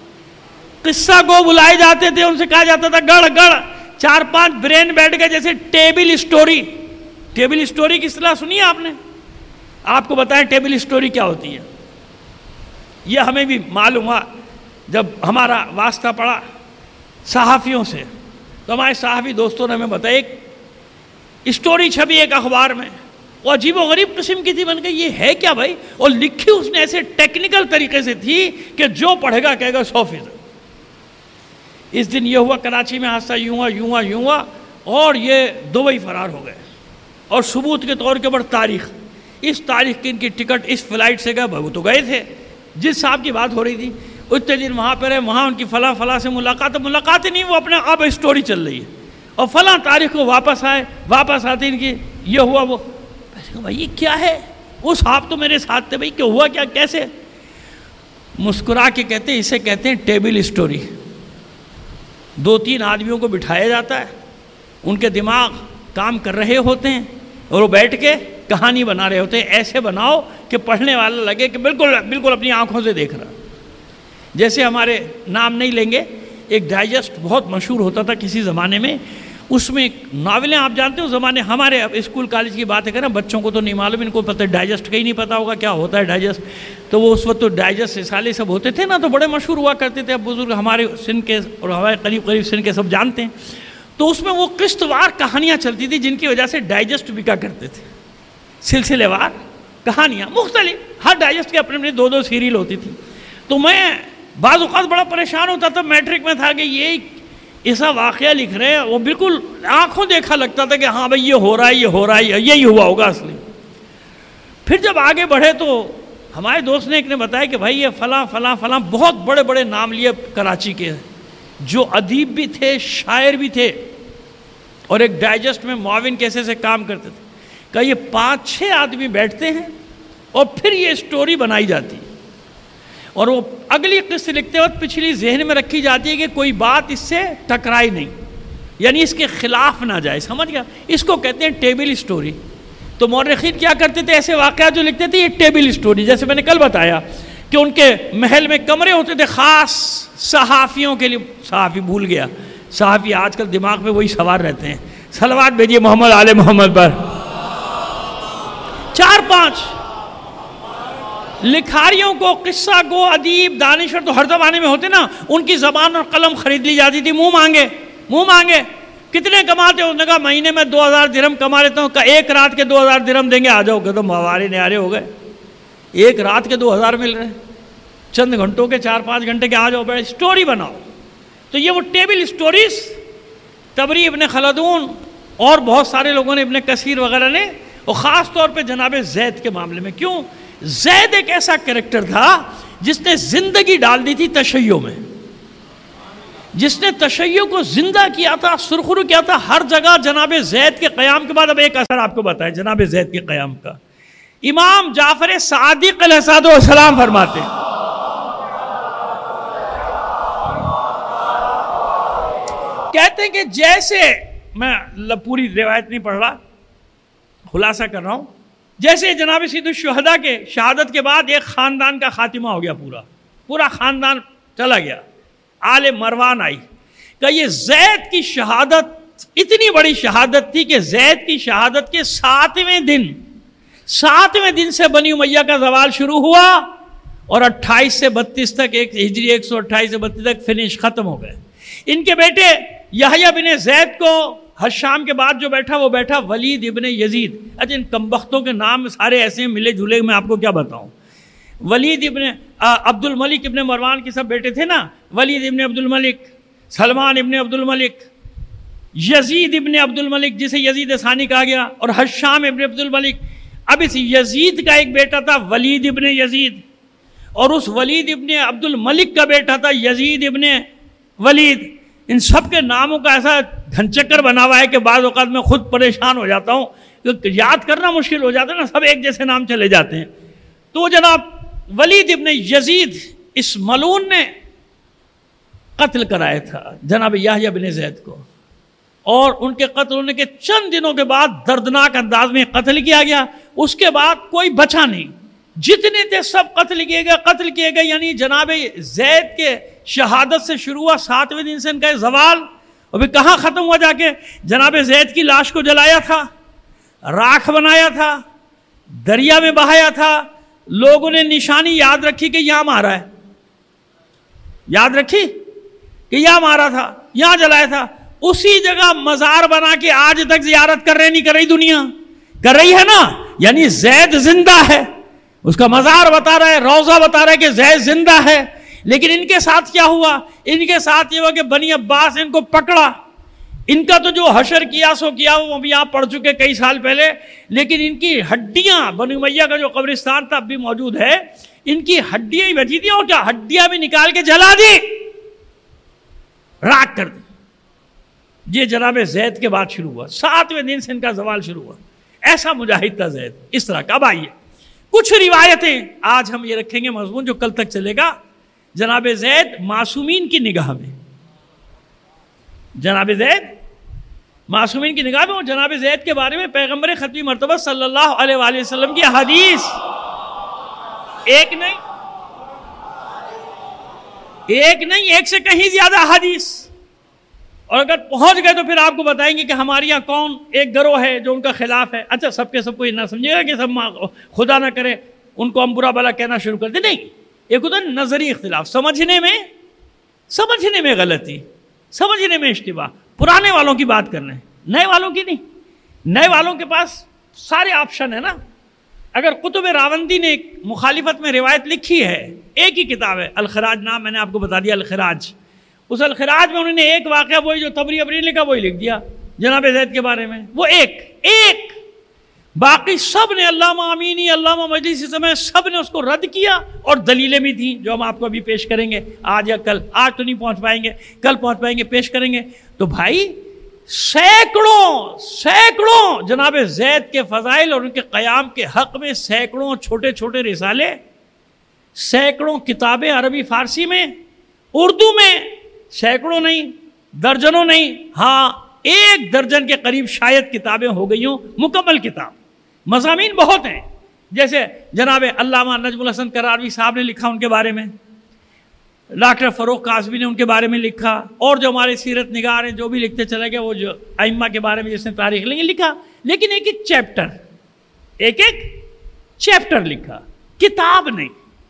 قصہ کو بلائے جاتے تھے، ان سے کہا جاتا تھا گڑ گڑ. چار پانچ برین بیٹھ گئے، جیسے ٹیبل اسٹوری. ٹیبل اسٹوری کی اصطلاح سنی ہے آپ نے؟ آپ کو بتائیں ٹیبل اسٹوری کیا ہوتی ہے. یہ ہمیں بھی معلوم ہوا جب ہمارا واسطہ پڑا صحافیوں سے، تو ہمارے صحافی دوستوں نے ہمیں بتایا ایک اسٹوری چھپی ایک اخبار میں، وہ عجیب و غریب قسم کی تھی. من گئی یہ ہے کیا بھائی؟ اور لکھی اس نے ایسے ٹیکنیکل طریقے سے تھی کہ جو پڑھے گا کہے گا سو فیصد. اس دن یہ ہوا کراچی میں حادثہ، یوں ہوا یوں ہوا یوں ہوا، اور یہ دبئی فرار ہو گئے. اور ثبوت کے طور کے اوپر تاریخ، اس تاریخ کی ان کی ٹکٹ اس فلائٹ سے گئے. وہ تو گئے تھے، جس صاحب کی بات ہو رہی تھی اتنے دن وہاں پر ہے، وہاں ان کی فلاں فلاں سے ملاقات. ملاقات ہی نہیں، وہ اپنے اب اسٹوری چل رہی ہے. اور فلاں تاریخ کو واپس آئے، واپس آتے ان کی یہ ہوا وہ. بھائی یہ کیا ہے؟ وہ صاحب تو میرے ساتھ تھے. بھائی کہ ہوا کیا، کیسے؟ مسکرا کے کہتے ہیں اسے کہتے ہیں ٹیبل اسٹوری. دو تین آدمیوں کو بٹھایا جاتا ہے، ان کے دماغ کام کر رہے ہوتے ہیں اور وہ بیٹھ کے کہانی بنا رہے ہوتے ہیں. ایسے بناؤ کہ پڑھنے والا لگے کہ بالکل بالکل اپنی آنکھوں سے دیکھ رہا. جیسے ہمارے نام نہیں لیں گے، ایک ڈائجسٹ بہت مشہور ہوتا تھا کسی زمانے میں. اس میں ناولیں آپ جانتے ہو زمانے ہمارے اب اسکول کالج کی باتیں کریں، بچوں کو تو نہیں معلوم، ان کو پتہ ہے ڈائجسٹ کا ہی نہیں پتہ ہوگا کیا ہوتا ہے ڈائجسٹ. تو وہ اس وقت تو ڈائجسٹ رسالے سب ہوتے تھے نا، تو بڑے مشہور ہوا کرتے تھے. اب بزرگ ہمارے سن کے اور ہمارے قریب قریب سن کے سب جانتے ہیں. تو اس میں وہ قسط وار کہانیاں چلتی تھی جن کی وجہ سے ڈائجسٹ بکا کرتے تھے. سلسلے وار کہانیاں مختلف، ہر ڈائجسٹ کے اپنے اپنے دو دو سیریل ہوتی تھی. تو میں بعض اوقات بڑا پریشان ہوتا تھا، میٹرک میں تھا کہ یہ ایسا واقعہ لکھ رہے ہیں، وہ بالکل آنکھوں دیکھا لگتا تھا کہ ہاں بھائی یہ ہو رہا ہے، یہ ہو رہا ہے، یہی ہوا ہوگا اصلی. پھر جب آگے بڑھے تو ہمارے دوست نے ایک نے بتایا کہ بھائی یہ فلاں فلاں فلاں بہت بڑے بڑے نام لیے کراچی کے، جو ادیب بھی تھے، شاعر بھی تھے، اور ایک ڈائجسٹ میں معاون کیسے سے کام کرتے تھے. کہ یہ پانچ چھ آدمی بیٹھتے ہیں اور پھر یہ اسٹوری بنائی جاتی ہے، اور وہ اگلی قسط لکھتے وقت پچھلی ذہن میں رکھی جاتی ہے کہ کوئی بات اس سے ٹکرائی نہیں، یعنی اس کے خلاف نہ جائے. سمجھ گیا؟ اس کو کہتے ہیں ٹیبل اسٹوری. تو مورخین کیا کرتے تھے؟ ایسے واقعات جو لکھتے تھے یہ ٹیبل سٹوری، جیسے میں نے کل بتایا کہ ان کے محل میں کمرے ہوتے تھے خاص صحافیوں کے لیے. صحافی بھول گیا، صحافی آج کل دماغ میں وہی سوار رہتے ہیں. صلوات بھیجیے محمد آل محمد پر. چار پانچ لکھاریوں کو، قصہ کو، ادیب، دانشور تو ہر زمانے میں ہوتے نا، ان کی زبان اور قلم خرید لی جاتی تھی. منہ مانگے منہ مانگے کتنے کماتے ہو؟ نے کہا مہینے میں دو ہزار درہم کما لیتا ہوں. کہ ایک رات کے دو ہزار درہم دیں گے، آ جاؤ. کہ تم ہمارے نیارے ہو گئے، ایک رات کے دو ہزار مل رہے ہیں، چند گھنٹوں کے، چار پانچ گھنٹے کے، آ جاؤ بیٹھ اسٹوری بناؤ. تو یہ وہ ٹیبل سٹوریز تبری، ابن خلدون اور بہت سارے لوگوں نے، ابن کثیر وغیرہ نے، اور خاص طور پہ جناب زید کے معاملے میں. کیوں؟ زید ایک ایسا کریکٹر تھا جس نے زندگی ڈال دی تھی تشیع میں، جس نے تشیع کو زندہ کیا تھا، سرخرو کیا تھا ہر جگہ. جناب زید کے قیام کے بعد اب ایک اثر آپ کو بتائیں جناب زید کے قیام کا. امام جعفر صادق علیہ السلام فرماتے ہیں، کہتے ہیں کہ جیسے، میں پوری روایت نہیں پڑھ رہا، خلاصہ کر رہا ہوں، جیسے جناب سید الشہداء کے شہادت کے بعد ایک خاندان کا خاتمہ ہو گیا، پورا پورا خاندان چلا گیا. آل مروان آئی. کہ یہ زید کی شہادت اتنی بڑی شہادت تھی کہ زید کی شہادت کے ساتویں دن ساتویں دن سے بنی امیہ کا زوال شروع ہوا اور اٹھائیس سے بتیس تک، ایک ہجری ایک سو اٹھائیس سے بتیس تک فنش ختم ہو گئے. ان کے بیٹے یحییٰ بن زید کو حشام کے بعد جو بیٹھا وہ بیٹھا ولید ابن یزید. اچھا ان کمبختوں کے نام سارے ایسے ملے جھولے، میں آپ کو کیا بتاؤں. ولید ابن عبد الملک ابن مروان کے سب بیٹے تھے نا، ولید ابن عبد الملک، سلمان ابن عبد الملک، یزید ابن عبد الملک جسے یزید ثانی کہا گیا، اور حشام ابن عبد الملک. اب اس یزید کا ایک بیٹا تھا ولید ابن یزید، اور اس ولید ابن عبد الملک کا بیٹا تھا یزید ابن ولید. ان سب کے ناموں کا ایسا گھن چکر بنا ہوا ہے کہ بعض اوقات میں خود پریشان ہو جاتا ہوں، کہ یاد کرنا مشکل ہو جاتا ہے نا، سب ایک جیسے نام چلے جاتے ہیں. تو جناب ولید ابن یزید اس ملعون نے قتل کرایا تھا جناب یحییٰ بن زید کو، اور ان کے قتل ہونے کے چند دنوں کے بعد دردناک انداز میں قتل کیا گیا. اس کے بعد کوئی بچا نہیں، جتنے تھے سب قتل کیے گئے قتل کیے گئے. یعنی جناب زید کے شہادت سے شروع ہوا، ساتویں دن سے ان کا زوال، اور پھر کہاں ختم ہوا جا کے؟ جناب زید کی لاش کو جلایا تھا، راکھ بنایا تھا، دریا میں بہایا تھا. لوگوں نے نشانی یاد رکھی کہ یہاں مارا ہے، یاد رکھی کہ یہاں مارا تھا، یہاں جلایا تھا. اسی جگہ مزار بنا کے آج تک زیارت کر رہے نہیں کر رہی دنیا؟ کر رہی ہے نا. یعنی زید زندہ ہے، اس کا مزار بتا رہا ہے، روضہ بتا رہا ہے کہ زید زندہ ہے. لیکن ان کے ساتھ کیا ہوا؟ ان کے ساتھ یہ ہوا کہ بنی عباس ان کو پکڑا. ان کا تو جو حشر کیا سو کیا وہ ابھی آپ پڑھ چکے کئی سال پہلے. لیکن ان کی ہڈیاں، بنی امیہ کا جو قبرستان تھا اب بھی موجود ہے، ان کی ہڈیاں ہی بچی تھیں، اور کیا ہڈیاں بھی نکال کے جلا دی، راکھ کر دی. یہ جناب زید کے بعد شروع ہوا، ساتویں دن سے ان کا زوال شروع ہوا. ایسا مجاہد تھا زید، اس طرح کا. اب آئیے کچھ روایتیں آج ہم یہ رکھیں گے، مضمون جو کل تک چلے گا. جناب زید معصومین کی نگاہ میں، جناب زید معصومین کی نگاہ میں، اور جناب زید کے بارے میں پیغمبر ختمی مرتبہ صلی اللہ علیہ وآلہ وسلم کی حدیث ایک نہیں ایک نہیں ایک سے کہیں زیادہ حدیث. اور اگر پہنچ گئے تو پھر آپ کو بتائیں گے کہ ہمارے یہاں کون ایک گروہ ہے جو ان کا خلاف ہے. اچھا سب کے سب کو یہ نہ سمجھے گا کہ سب خدا نہ کرے ان کو ہم برا بلا کہنا شروع کر دیں. نہیں، ایک ہوتا ہے نظری اختلاف، سمجھنے میں سمجھنے میں غلطی، سمجھنے میں اشتباہ. پرانے والوں کی بات کرنا ہے، نئے والوں کی نہیں. نئے والوں کے پاس سارے آپشن ہیں نا. اگر قطب راوندی نے ایک مخالفت میں روایت لکھی ہے، ایک ہی کتاب ہے الخراج، نام میں نے آپ کو بتا دیا الخراج. اس الخراج میں انہوں نے ایک واقعہ وہی جو تبری ابری لکھا وہی لکھ دیا جناب زید کے بارے میں، وہ ایک ایک باقی سب نے علامہ امینی، علامہ مجلسی سمیت سب نے اس کو رد کیا، اور دلیلیں بھی تھیں جو ہم آپ کو ابھی پیش کریں گے آج یا کل. آج تو نہیں پہنچ پائیں گے، کل پہنچ پائیں گے، پیش کریں گے. تو بھائی سینکڑوں سینکڑوں جناب زید کے فضائل اور ان کے قیام کے حق میں سینکڑوں چھوٹے چھوٹے رسالے، سینکڑوں کتابیں عربی فارسی میں، اردو میں سینکڑوں نہیں، درجنوں نہیں، ہاں ایک درجن کے قریب شاید کتابیں ہو گئی ہوں مکمل کتاب. مضامین بہت ہیں، جیسے جناب علامہ نجم الحسن کراروی صاحب نے لکھا ان کے بارے میں، ڈاکٹر فروخ کاظمی نے ان کے بارے میں لکھا، اور جو ہمارے سیرت نگار ہیں جو بھی لکھتے چلے گئے، وہ جو ائمہ کے بارے میں جس نے تاریخ لکھا، لیکن ایک ایک چیپٹر ایک ایک چیپٹر لکھا، کتاب نہیں۔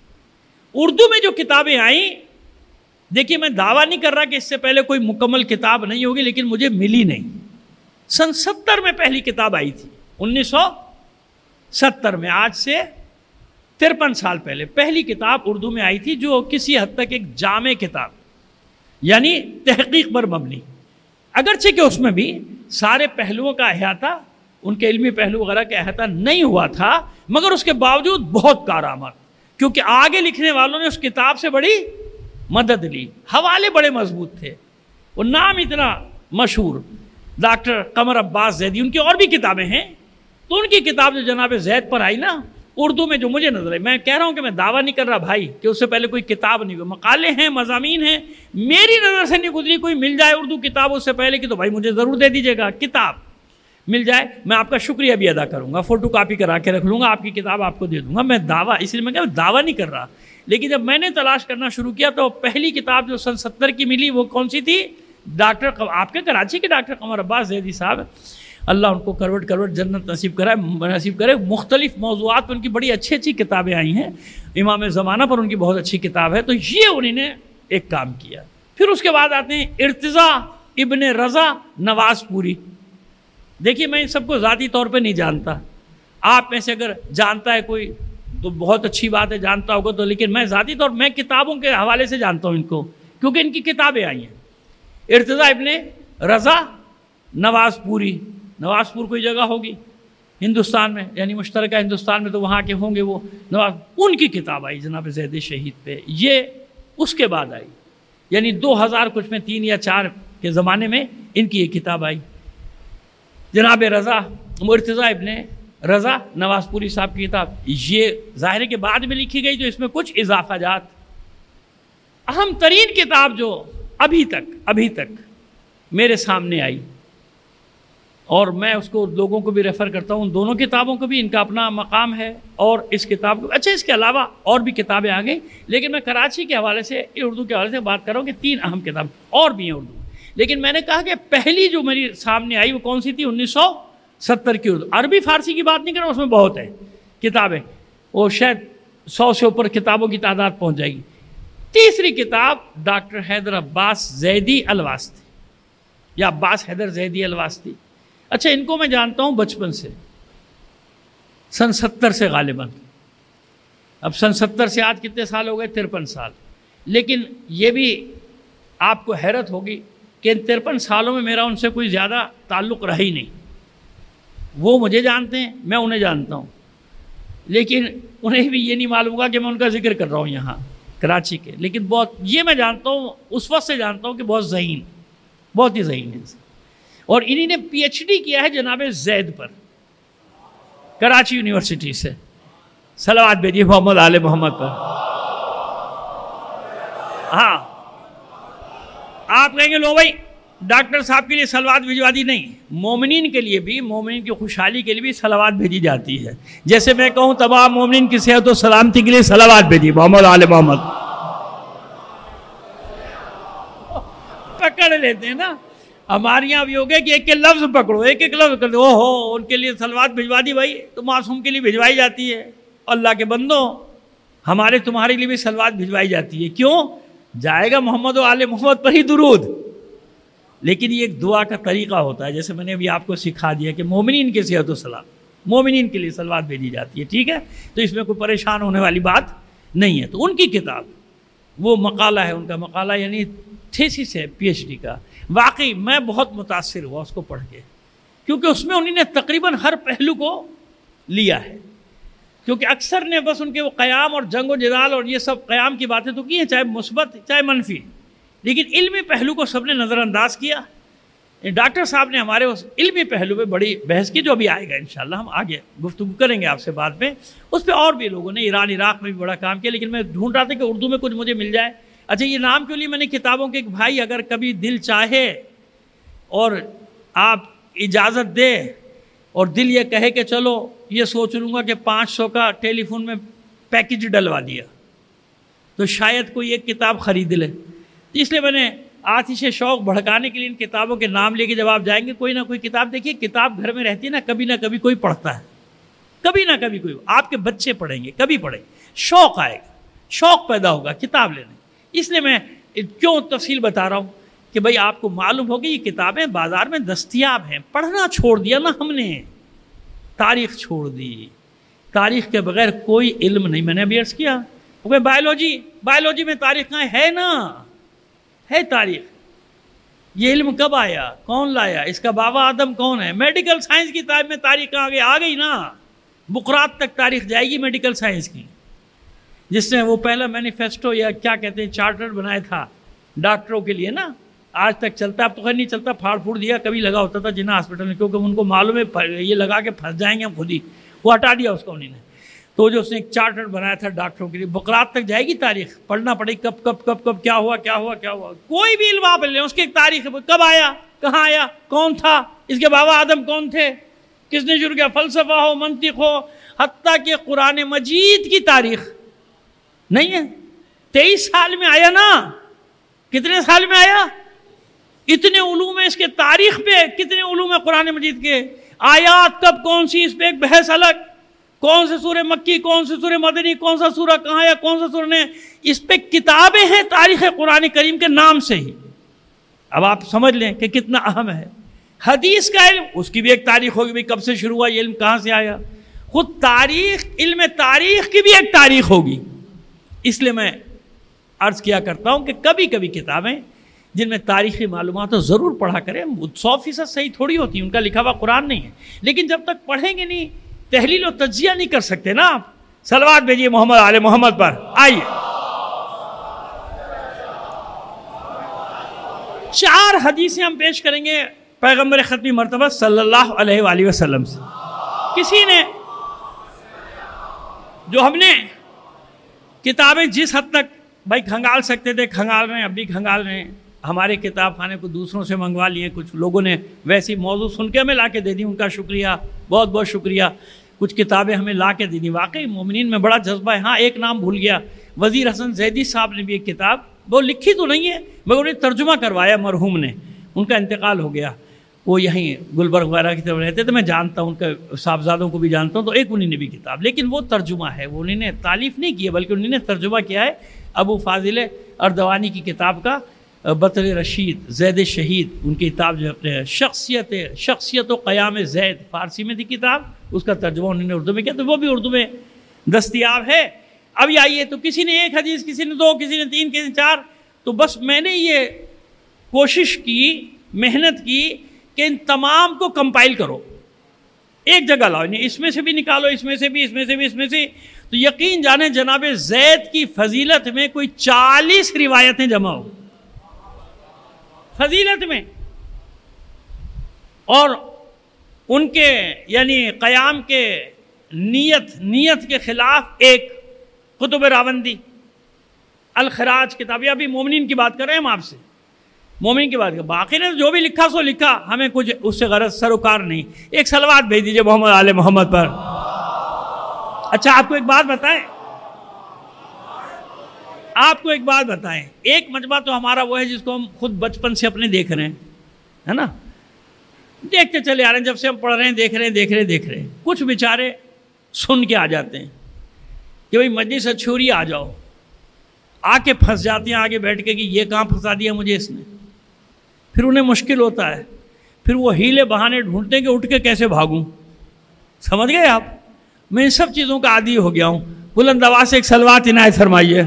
اردو میں جو کتابیں آئیں، دیکھیے میں دعویٰ نہیں کر رہا کہ اس سے پہلے کوئی مکمل کتاب نہیں ہوگی، لیکن مجھے ملی نہیں۔ سن ستر میں پہلی کتاب آئی تھی، انیس سو ستر میں، آج سے ترپن سال پہلے پہلی کتاب اردو میں آئی تھی، جو کسی حد تک ایک جامع کتاب، یعنی تحقیق پر مبنی، اگرچہ کہ اس میں بھی سارے پہلوؤں کا احاطہ، ان کے علمی پہلو وغیرہ کا احاطہ نہیں ہوا تھا، مگر اس کے باوجود بہت کارآمد، کیونکہ آگے لکھنے والوں نے اس کتاب سے بڑی مدد لی، حوالے بڑے مضبوط تھے، وہ نام اتنا مشہور ڈاکٹر قمر عباس زیدی، ان کی اور بھی کتابیں ہیں، تو ان کی کتاب جو جناب زید پر آئی نا اردو میں، جو مجھے نظر آئی، میں کہہ رہا ہوں کہ میں دعویٰ نہیں کر رہا بھائی کہ اس سے پہلے کوئی کتاب نہیں ہوئی، مقالے ہیں، مضامین ہیں، میری نظر سے نہیں گزری، کوئی مل جائے اردو کتاب اس سے پہلے کی تو بھائی مجھے ضرور دے دیجیے گا، کتاب مل جائے میں آپ کا شکریہ بھی ادا کروں گا، فوٹو کاپی کرا کے رکھ لوں گا، آپ کی کتاب آپ کو دے دوں گا، میں دعویٰ اس لیے میں کہ دعویٰ نہیں کر رہا، لیکن جب میں نے تلاش کرنا شروع کیا تو پہلی کتاب جو سن ستر کی ملی وہ کون سی تھی؟ ڈاکٹر آپ کے کراچی کے ڈاکٹر قمر عباس زیدی صاحب، اللہ ان کو کروٹ کروٹ جنت نصیب کرائے نصیب کرے، مختلف موضوعات پر ان کی بڑی اچھی اچھی کتابیں آئی ہیں، امام زمانہ پر ان کی بہت اچھی کتاب ہے، تو یہ انہوں نے ایک کام کیا۔ پھر اس کے بعد آتے ہیں ارتضیٰ ابن رضا نواز پوری، دیکھیے میں ان سب کو ذاتی طور پہ نہیں جانتا، آپ میں سے اگر جانتا ہے کوئی تو بہت اچھی بات ہے، جانتا ہوگا تو، لیکن میں ذاتی طور میں کتابوں کے حوالے سے جانتا ہوں ان کو، کیونکہ ان کی کتابیں آئی ہیں۔ ارتضیٰ ابن رضا نواز پوری، نواز پور کوئی جگہ ہوگی ہندوستان میں، یعنی مشترکہ ہندوستان میں، تو وہاں کے ہوں گے وہ نواز، ان کی کتاب آئی جناب زید شہید پہ، یہ اس کے بعد آئی، یعنی دو ہزار کچھ میں تین یا چار کے زمانے میں ان کی یہ کتاب آئی، جناب رضا ارتضیٰ ابن رضا نواز پوری صاحب کی کتاب، یہ ظاہر کے بعد میں لکھی گئی، جو اس میں کچھ اضافہ جات، اہم ترین کتاب جو ابھی تک ابھی تک میرے سامنے آئی، اور میں اس کو لوگوں کو بھی ریفر کرتا ہوں، ان دونوں کتابوں کو بھی ان کا اپنا مقام ہے، اور اس کتاب کو، اچھا اس کے علاوہ اور بھی کتابیں آ گئیں، لیکن میں کراچی کے حوالے سے، اردو کے حوالے سے بات کر رہا ہوں کہ تین اہم کتاب اور بھی ہیں اردو، لیکن میں نے کہا کہ پہلی جو میری سامنے آئی وہ کون سی تھی؟ انیس سو ستر کی اردو، عربی فارسی کی بات نہیں کر رہا، اس میں بہت ہے کتابیں، وہ شاید سو سے اوپر کتابوں کی تعداد پہنچ جائے گی۔ تیسری کتاب ڈاکٹر حیدر عباس زیدی الواسطی، یا عباس حیدر زیدی الواسطی، اچھا ان کو میں جانتا ہوں بچپن سے، سن ستر سے غالباً، اب سن ستر سے آج کتنے سال ہو گئے؟ ترپن سال، لیکن یہ بھی آپ کو حیرت ہوگی کہ ان ترپن سالوں میں میرا ان سے کوئی زیادہ تعلق رہا ہی نہیں، وہ مجھے جانتے ہیں، میں انہیں جانتا ہوں، لیکن انہیں بھی یہ نہیں معلوم ہوگا کہ میں ان کا ذکر کر رہا ہوں یہاں کراچی کے، لیکن بہت یہ میں جانتا ہوں، اس وقت سے جانتا ہوں کہ بہت ذہین، بہت ہی ذہین ہے، اور انہی نے پی ایچ ڈی کیا ہے جناب زید پر کراچی یونیورسٹی سے، صلوات بھیجیے محمد آل محمد پر۔ ہاں آپ کہیں گے لو بھائی ڈاکٹر صاحب کے لیے صلوات بھجوا دی، نہیں، مومنین کے لیے بھی، مومنین کی خوشحالی کے لیے بھی صلوات بھیجی جاتی ہے، جیسے میں کہوں تمام مومنین کی صحت و سلامتی کے لیے صلوات بھیجیے محمد آل محمد، پکڑ لیتے ہیں نا، ہمارے یہاں بھی ہو گیا کہ ایک ایک لفظ پکڑو، ایک ایک لفظ کر دو، او ہو ان کے لیے صلوات بھجوا دی بھائی، تو معصوم کے لیے بھجوائی جاتی ہے، اللہ کے بندوں ہمارے تمہارے لیے بھی صلوات بھجوائی جاتی ہے، کیوں؟ جائے گا محمد و آل محمد پر ہی درود، لیکن یہ ایک دعا کا طریقہ ہوتا ہے، جیسے میں نے ابھی آپ کو سکھا دیا کہ مومنین کی صحت و سلام، مومنین کے لیے صلوات بھیجی جاتی ہے، ٹھیک ہے، تو اس میں کوئی پریشان ہونے والی بات نہیں ہے۔ تو ان کی کتاب، وہ مقالہ ہے ان کا، مقالہ یعنی تھیسس ہے پی ایچ ڈی کا، واقعی میں بہت متاثر ہوا اس کو پڑھ کے، کیونکہ اس میں انہوں نے تقریباً ہر پہلو کو لیا ہے، کیونکہ اکثر نے بس ان کے وہ قیام اور جنگ و جدال اور یہ سب قیام کی باتیں تو کی ہیں، چاہے مثبت چاہے منفی، لیکن علمی پہلو کو سب نے نظر انداز کیا۔ ڈاکٹر صاحب نے ہمارے اس علمی پہلو پہ بڑی بحث کی، جو ابھی آئے گا انشاءاللہ، ہم آگے گفتگو کریں گے آپ سے بعد میں، اس پہ اور بھی لوگوں نے ایران عراق میں بھی بڑا کام کیا، لیکن میں ڈھونڈ رہا تھا کہ اردو میں کچھ مجھے مل جائے۔ اچھا یہ نام کیوں لیے میں نے کتابوں کے، ایک بھائی اگر کبھی دل چاہے اور آپ اجازت دے اور دل یہ کہے کہ چلو یہ سوچ لوں گا کہ پانچ سو کا ٹیلی فون میں پیکج ڈلوا دیا تو شاید کوئی ایک کتاب خرید لے. اس لیے میں نے آتش شوق بھڑکانے کے لیے ان کتابوں کے نام لے کے جب آپ جائیں گے کوئی نہ کوئی کتاب دیکھیے, کتاب گھر میں رہتی ہے نا, کبھی نہ کبھی کوئی پڑھتا ہے, کبھی نہ کبھی کوئی, آپ کے بچے پڑھیں گے, کبھی پڑھیں گے, شوق آئے گا, شوق پیدا ہوگا کتاب لینے. اس لیے میں کیوں تفصیل بتا رہا ہوں کہ بھئی آپ کو معلوم ہوگی یہ کتابیں بازار میں دستیاب ہیں. پڑھنا چھوڑ دیا نا ہم نے, تاریخ چھوڑ دی, تاریخ کے بغیر کوئی علم نہیں. میں نے ابھی عرض کیا بایولوجی, بایولوجی میں تاریخ کہاں ہے نا, ہے تاریخ. یہ علم کب آیا, کون لایا, اس کا بابا آدم کون ہے. میڈیکل سائنس کی تعلیم میں تاریخ کہاں گئی, آ گئی نا, بقرات تک تاریخ جائے گی میڈیکل سائنس کی. جس نے وہ پہلا مینیفیسٹو یا کیا کہتے ہیں چارٹر بنایا تھا ڈاکٹروں کے لیے نا, آج تک چلتا ہے. اب تو خیر نہیں چلتا, پھاڑ پھوڑ دیا, کبھی لگا ہوتا تھا جنہ ہاسپٹل میں, کیونکہ ان کو معلوم ہے یہ لگا کے پھنس جائیں گے ہم خود ہی, وہ ہٹا دیا اس کو انہوں نے. تو جو اس نے ایک چارٹر بنایا تھا ڈاکٹروں کے لیے, بقرات تک جائے گی تاریخ, پڑھنا پڑے گی کب کب کب کب کیا ہوا کیا ہوا کیا ہوا. کوئی بھی علم آپ لیں اس کی ایک تاریخ ہے, کب آیا, کہاں آیا, کون تھا, اس کے بابا آدم کون تھے, کس نے شروع کیا. فلسفہ ہو, منطق ہو, حتیٰ کہ قرآن مجید کی تاریخ نہیں ہے. تیئیس سال میں آیا نا, کتنے سال میں آیا, اتنے علوم ہے اس کے تاریخ پہ, کتنے علوم ہے قرآن مجید کے. آیات کب کون سی, اس پہ ایک بحث الگ, کون سے سورہ مکی, کون سے سورہ مدنی, کون سا سورہ کہاں یا کون سا سورہ نے, اس پہ کتابیں ہیں تاریخ قرآن کریم کے نام سے ہی. اب آپ سمجھ لیں کہ کتنا اہم ہے. حدیث کا علم, اس کی بھی ایک تاریخ ہوگی, بھئی کب سے شروع ہوا یہ علم, کہاں سے آیا. خود تاریخ, علم تاریخ کی بھی ایک تاریخ ہوگی. اس لیے میں عرض کیا کرتا ہوں کہ کبھی کبھی کتابیں جن میں تاریخی معلومات ہو ضرور پڑھا کریں. سو فیصد صحیح تھوڑی ہوتی ہیں, ان کا لکھا ہوا قرآن نہیں ہے, لیکن جب تک پڑھیں گے نہیں تحلیل و تجزیہ نہیں کر سکتے نا آپ. صلوات بھیجیے محمد آل محمد پر. آئیے چار حدیثیں ہم پیش کریں گے پیغمبر ختمی مرتبہ صلی اللہ علیہ وآلہ وسلم سے. کسی نے جو ہم نے کتابیں جس حد تک بھائی کھنگال سکتے تھے کھنگال رہے ہیں, اب بھی کھنگال رہے ہیں. ہمارے کتاب خانے کو دوسروں سے منگوا لیے, کچھ لوگوں نے ویسی موضوع سن کے ہمیں لا کے دے دی, ان کا شکریہ, بہت بہت شکریہ. کچھ کتابیں ہمیں لا کے دے دی. واقعی مومنین میں بڑا جذبہ ہے. ہاں ایک نام بھول گیا, وزیر حسن زیدی صاحب نے بھی ایک کتاب, وہ لکھی تو نہیں ہے مگر انہیں ترجمہ کروایا مرحوم نے, ان کا انتقال ہو گیا. وہ یہیں گلبرگ وغیرہ کی طرف رہتے تھے, میں جانتا ہوں ان کے صاحبزادوں کو بھی جانتا ہوں. تو ایک انہیں نے بھی کتاب, لیکن وہ ترجمہ ہے, وہ انہیں نے تالیف نہیں کی ہے بلکہ انہیں نے ترجمہ کیا ہے ابو فاضل اردوانی کی کتاب کا, بطر رشید زید شہید, ان کی کتاب جو اپنے شخصیت شخصیت و قیام زید فارسی میں تھی کتاب, اس کا ترجمہ انہوں نے اردو میں کیا, تو وہ بھی اردو میں دستیاب ہے. ابھی آئیے تو کسی نے ایک حدیث, کسی نے دو, کسی نے تین, کسی نے چار. تو بس میں نے یہ کوشش کی, محنت کی کہ ان تمام کو کمپائل کرو, ایک جگہ لاؤ, اس میں سے بھی نکالو, اس میں سے بھی, اس میں سے بھی, اس میں سے. تو یقین جانے جناب زید کی فضیلت میں کوئی چالیس روایتیں جمع ہو فضیلت میں, اور ان کے یعنی قیام کے نیت نیت کے خلاف ایک کتب راوندی الخراج کتاب. ابھی مومنین کی بات کر رہے ہیں ہم آپ سے, مومنین کی بات کر, باقی نے جو بھی لکھا سو لکھا, ہمیں کچھ اس سے غرض سروکار نہیں. ایک صلوات بھیج دیجئے محمد آل محمد پر. اچھا آپ کو ایک بات بتائیں, آپ کو ایک بات بتائیں, ایک مجمع تو ہمارا وہ ہے جس کو ہم خود بچپن سے اپنے دیکھ رہے ہیں, ہے نا, دیکھتے چلے آ رہے ہیں, جب سے ہم پڑھ رہے ہیں, دیکھ رہے ہیں دیکھ رہے ہیں دیکھ رہے ہیں. کچھ بیچارے سن کے آ جاتے ہیں کہ بھئی مجلس اچھوری آ جاؤ, آ کے پھنس جاتے ہیں آگے بیٹھ کے کہ یہ کہاں پھنسا دیا مجھے اس نے. پھر انہیں مشکل ہوتا ہے, پھر وہ ہیلے بہانے ڈھونڈتے ہیں کہ اٹھ کے کیسے بھاگوں. سمجھ گئے آپ, میں ان سب چیزوں کا عادی ہو گیا ہوں. بلند آواز سے ایک صلوات عنایت فرمائیے.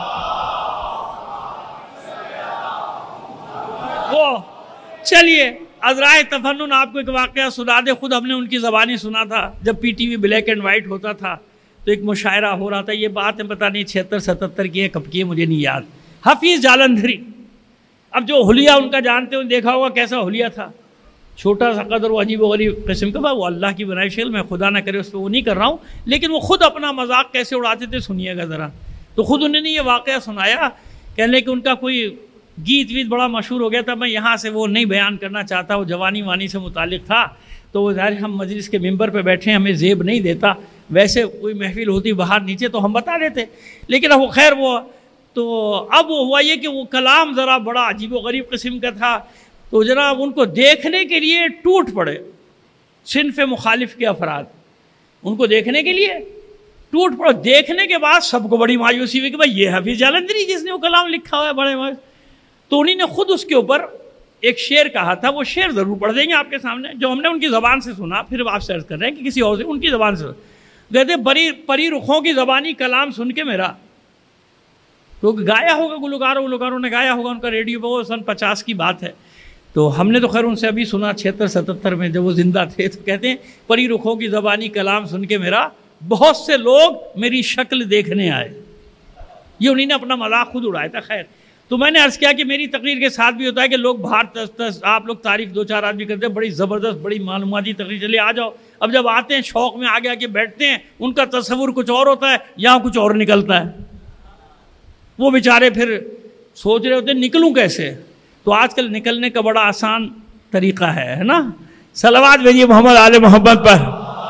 وہ چلیے عذرائے تفنن آپ کو ایک واقعہ سنا دے. خود ہم نے ان کی زبانی سنا تھا جب P T V black and white ہوتا تھا, تو ایک مشاعرہ ہو رہا تھا. یہ بات ہے پتہ نہیں چھہتر ستتر کی ہے, کب کی ہے مجھے نہیں یاد. حفیظ جالندھری, اب جو حلیہ ان کا جانتے ہو, دیکھا ہوگا کیسا حلیہ تھا, چھوٹا سا قدر, وہ عجیب و غریب قسم کا. وہ اللہ کی بنائی شکل, میں خدا نہ کرے اس پہ وہ نہیں کر رہا ہوں, لیکن وہ خود اپنا مذاق کیسے اڑاتے تھے سنیے گا ذرا. تو خود انہوں نے یہ واقعہ سنایا, کہنے کہ ان کا کوئی گیت ویت بڑا مشہور ہو گیا تھا, میں یہاں سے وہ نہیں بیان کرنا چاہتا, وہ جوانی وانی سے متعلق تھا. تو وہ ظاہر ہم مجلس کے ممبر پہ بیٹھے ہمیں زیب نہیں دیتا، ویسے کوئی محفل ہوتی باہر نیچے تو ہم بتا دیتے، لیکن اب وہ خیر وہ تو اب وہ ہوا یہ کہ وہ کلام ذرا بڑا عجیب و غریب قسم کا تھا، تو جناب ان کو دیکھنے کے لیے ٹوٹ پڑے صنف مخالف کے افراد، ان کو دیکھنے کے لیے ٹوٹ پڑے۔ دیکھنے کے بعد سب کو بڑی مایوسی ہوئی کہ بھائی یہ حفیظ جالندھری جس نے وہ کلام لکھا ہوا ہے بڑے مایوس، تو انہوں نے خود اس کے اوپر ایک شعر کہا تھا، وہ شعر ضرور پڑھ دیں گے آپ کے سامنے، جو ہم نے ان کی زبان سے سنا، پھر آپ سے عرض کر رہے ہیں کہ کسی اور سے ان کی زبان سے کہتے پری پری رخوں کی زبانی کلام سن کے میرا، کیونکہ گایا ہوگا گلوکاروں گلوکاروں نے گایا ہوگا ان کا ریڈیو پہ، وہ سن پچاس کی بات ہے، تو ہم نے تو خیر ان سے ابھی سنا چھہتر ستتر میں جب وہ زندہ تھے، تو کہتے ہیں پری رخوں کی زبانی کلام سن کے میرا بہت سے لوگ میری شکل دیکھنے آئے، یہ انہوں نے اپنا مذاق خود اڑایا تھا۔ خیر تو میں نے عرض کیا کہ میری تقریر کے ساتھ بھی ہوتا ہے کہ لوگ باہر تس تس آپ لوگ تعریف دو چار آدمی کرتے ہیں، بڑی زبردست بڑی معلوماتی تقریر، چلے آ جاؤ، اب جب آتے ہیں شوق میں آگے آگے بیٹھتے ہیں، ان کا تصور کچھ اور ہوتا ہے، یہاں کچھ اور نکلتا ہے، وہ بیچارے پھر سوچ رہے ہوتے ہیں نکلوں کیسے، تو آج کل نکلنے کا بڑا آسان طریقہ ہے ہے نا، صلوات بھیجیے محمد آل محمد پر،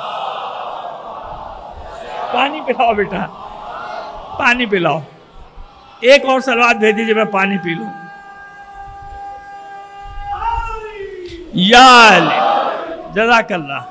پانی پلاؤ بیٹا پانی پلاؤ، ایک اور صلوات بھیج دیجیے میں پانی پی لوں، یا علی جزاک اللہ۔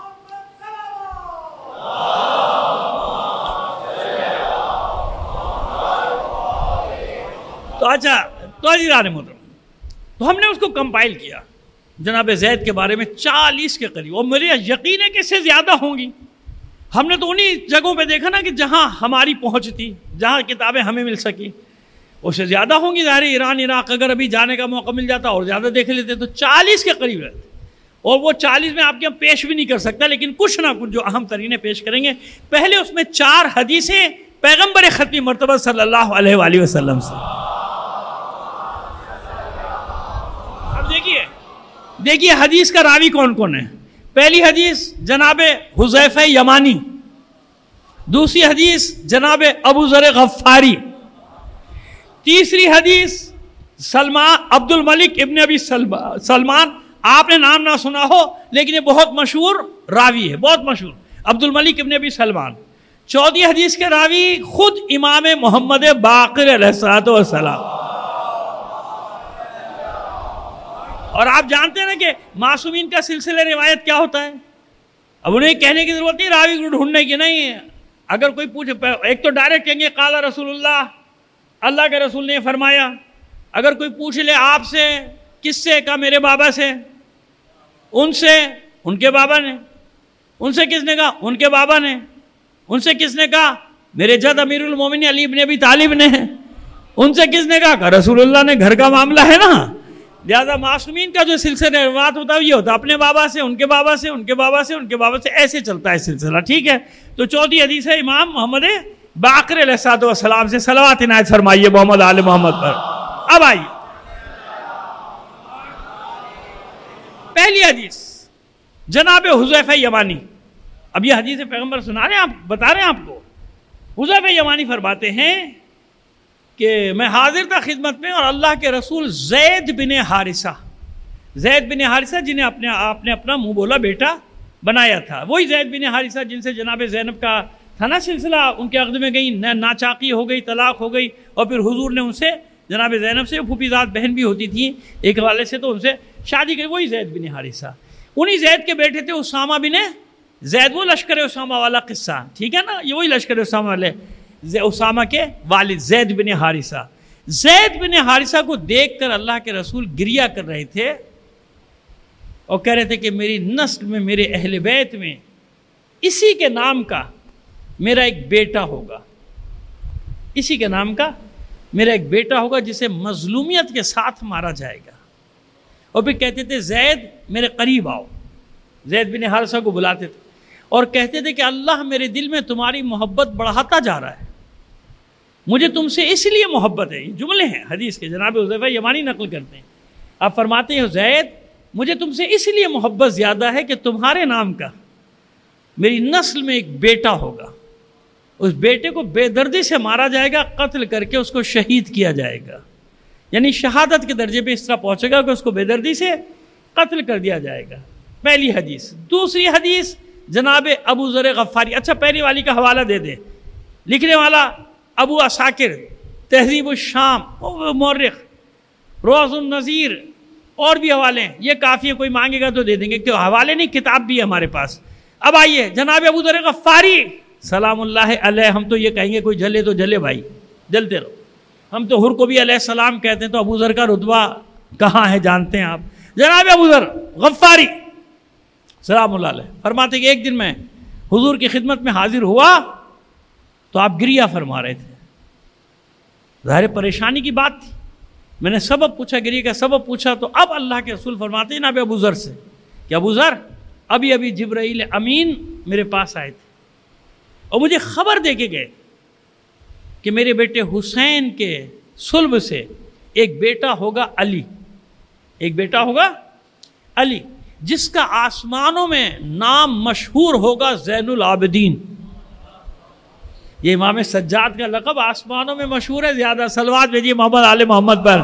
تو اچھا تو عزیزان محترم، تو ہم نے اس کو کمپائل کیا جناب زید کے بارے میں چالیس کے قریب، اور میرے یقین ہے کہ اس سے زیادہ ہوں گی، ہم نے تو انہی جگہوں پہ دیکھا نا کہ جہاں ہماری پہنچ تھی، جہاں کتابیں ہمیں مل سکی، اس سے زیادہ ہوں گی، ظاہر ایران عراق اگر ابھی جانے کا موقع مل جاتا اور زیادہ دیکھ لیتے، تو چالیس کے قریب رہتے، اور وہ چالیس میں آپ کے یہاں پیش بھی نہیں کر سکتا، لیکن کچھ نہ کچھ جو اہم ترینیں پیش کریں گے۔ پہلے اس میں چار حدیثیں پیغمبر ختمی مرتبہ صلی اللہ علیہ وآلہ وسلم سے، اب دیکھیے دیکھیے حدیث کا راوی کون کون ہے۔ پہلی حدیث جناب حذیفہ یمانی، دوسری حدیث جناب ابو ذر غفاری، تیسری حدیث سلمان عبد الملک ابن ابی سلمان، آپ نے نام نہ سنا ہو لیکن یہ بہت مشہور راوی ہے، بہت مشہور عبد الملک ابن ابی سلمان۔ چوتھی حدیث کے راوی خود امام محمد باقر علیہ الصلوۃ والسلام، اور آپ جانتے ہیں نا کہ معصومین کا سلسلہ روایت کیا ہوتا ہے، اب انہیں کہنے کی ضرورت نہیں، راوی کو ڈھونڈنے کی نہیں ہے، اگر کوئی پوچھے ایک تو ڈائریکٹ کہیں گے قال رسول اللہ، اللہ کے رسول نے فرمایا، اگر کوئی پوچھ لے آپ سے کس سے، کہا میرے بابا سے، ان سے ان کے بابا نے، ان سے کس نے کہا ان کے بابا نے، ان سے کس نے کہا میرے جد امیر المومنین علی ابن ابی طالب نے، ان سے کس نے کہا کہ رسول اللہ نے، گھر کا معاملہ ہے نا، لہٰذا معصومین کا جو سلسلہ روایت ہوتا ہے یہ ہوتا ہے اپنے بابا سے، ان کے بابا سے، ان کے بابا سے، ان کے بابا سے، ایسے چلتا ہے سلسلہ، ٹھیک ہے۔ تو چوتھی حدیث ہے امام محمد باقر علیہ الصلوۃ والسلام سے، صلوات عنایت فرمائیے محمد آل محمد پر۔ اب آئیے پہلی حدیث جناب حذیفہ یمانی، اب یہ حدیث پیغمبر سنا رہے ہیں، آپ بتا رہے ہیں آپ کو، حذیفہ یمانی فرماتے ہیں کہ میں حاضر تھا خدمت میں، اور اللہ کے رسول زید بن حارثہ، زید بن حارثہ جنہیں اپنے آپ نے اپنا منہ بولا بیٹا بنایا تھا، وہی زید بن حارثہ جن سے جناب زینب کا تھا نا سلسلہ، ان کے عقد میں گئی، ناچاقی ہو گئی، طلاق ہو گئی، اور پھر حضور نے ان سے جناب زینب سے، پھوپھی ذات بہن بھی ہوتی تھی ایک والے سے، تو ان سے شادی کی، وہی زید بن حارثہ، انہی زید کے بیٹے تھے اسامہ بن زید، وہ لشکر اسامہ والا قصہ، ٹھیک ہے نا، یہ وہی لشکر اسامہ والے اسامہ کے والد زید بن حارثہ۔ زید بن حارثہ کو دیکھ کر اللہ کے رسول گریہ کر رہے تھے اور کہہ رہے تھے کہ میری نسل میں، میرے اہل بیت میں اسی کے نام کا میرا ایک بیٹا ہوگا، اسی کے نام کا میرا ایک بیٹا ہوگا جسے مظلومیت کے ساتھ مارا جائے گا۔ اور پھر کہتے تھے زید میرے قریب آؤ، زید بن حارثہ کو بلاتے تھے اور کہتے تھے کہ اللہ میرے دل میں تمہاری محبت بڑھاتا جا رہا ہے، مجھے تم سے اس لیے محبت ہے۔ یہ جملے ہیں حدیث کے، جناب حذیفہ یمانی نقل کرتے ہیں، آپ فرماتے ہیں زید مجھے تم سے اس لیے محبت زیادہ ہے کہ تمہارے نام کا میری نسل میں ایک بیٹا ہوگا، اس بیٹے کو بے دردی سے مارا جائے گا، قتل کر کے اس کو شہید کیا جائے گا، یعنی شہادت کے درجے پہ اس طرح پہنچے گا کہ اس کو بے دردی سے قتل کر دیا جائے گا۔ پہلی حدیث. دوسری حدیث جناب ابو ذر غفاری. اچھا پہلی والی کا حوالہ دے دیں. لکھنے والا ابو عساکر, تہذیب الشام, مورخ, روض النظیر, اور بھی حوالے ہیں. یہ کافی ہے, کوئی مانگے گا تو دے دیں گے, کہ حوالے نہیں کتاب بھی ہے ہمارے پاس. اب آئیے جناب ابو ذر غفاری سلام اللہ علیہ. ہم تو یہ کہیں گے کوئی جلے تو جلے بھائی, جلتے رہو. ہم تو حر کو بھی علیہ السلام کہتے ہیں, تو ابو ذر کا رتبہ کہاں ہے جانتے ہیں آپ. جناب ابو ذر غفاری سلام اللہ علیہ فرماتے کہ ایک دن میں حضور کی خدمت میں حاضر ہوا تو آپ گریہ فرما رہے تھے. ظاہر پریشانی کی بات تھی. میں نے سبب پوچھا, گریہ کا سبب پوچھا, تو اب اللہ کے رسول فرماتے ہیں جناب ابو ذر سے کہ ابو ذر ابھی ابھی جبرائیل امین میرے پاس آئے تھے اور مجھے خبر دے کے گئے کہ میرے بیٹے حسین کے صلب سے ایک بیٹا ہوگا علی, ایک بیٹا ہوگا علی, جس کا آسمانوں میں نام مشہور ہوگا زین العابدین. یہ امام سجاد کا لقب آسمانوں میں مشہور ہے. زیادہ صلوات بھیجیے محمد آل محمد پر.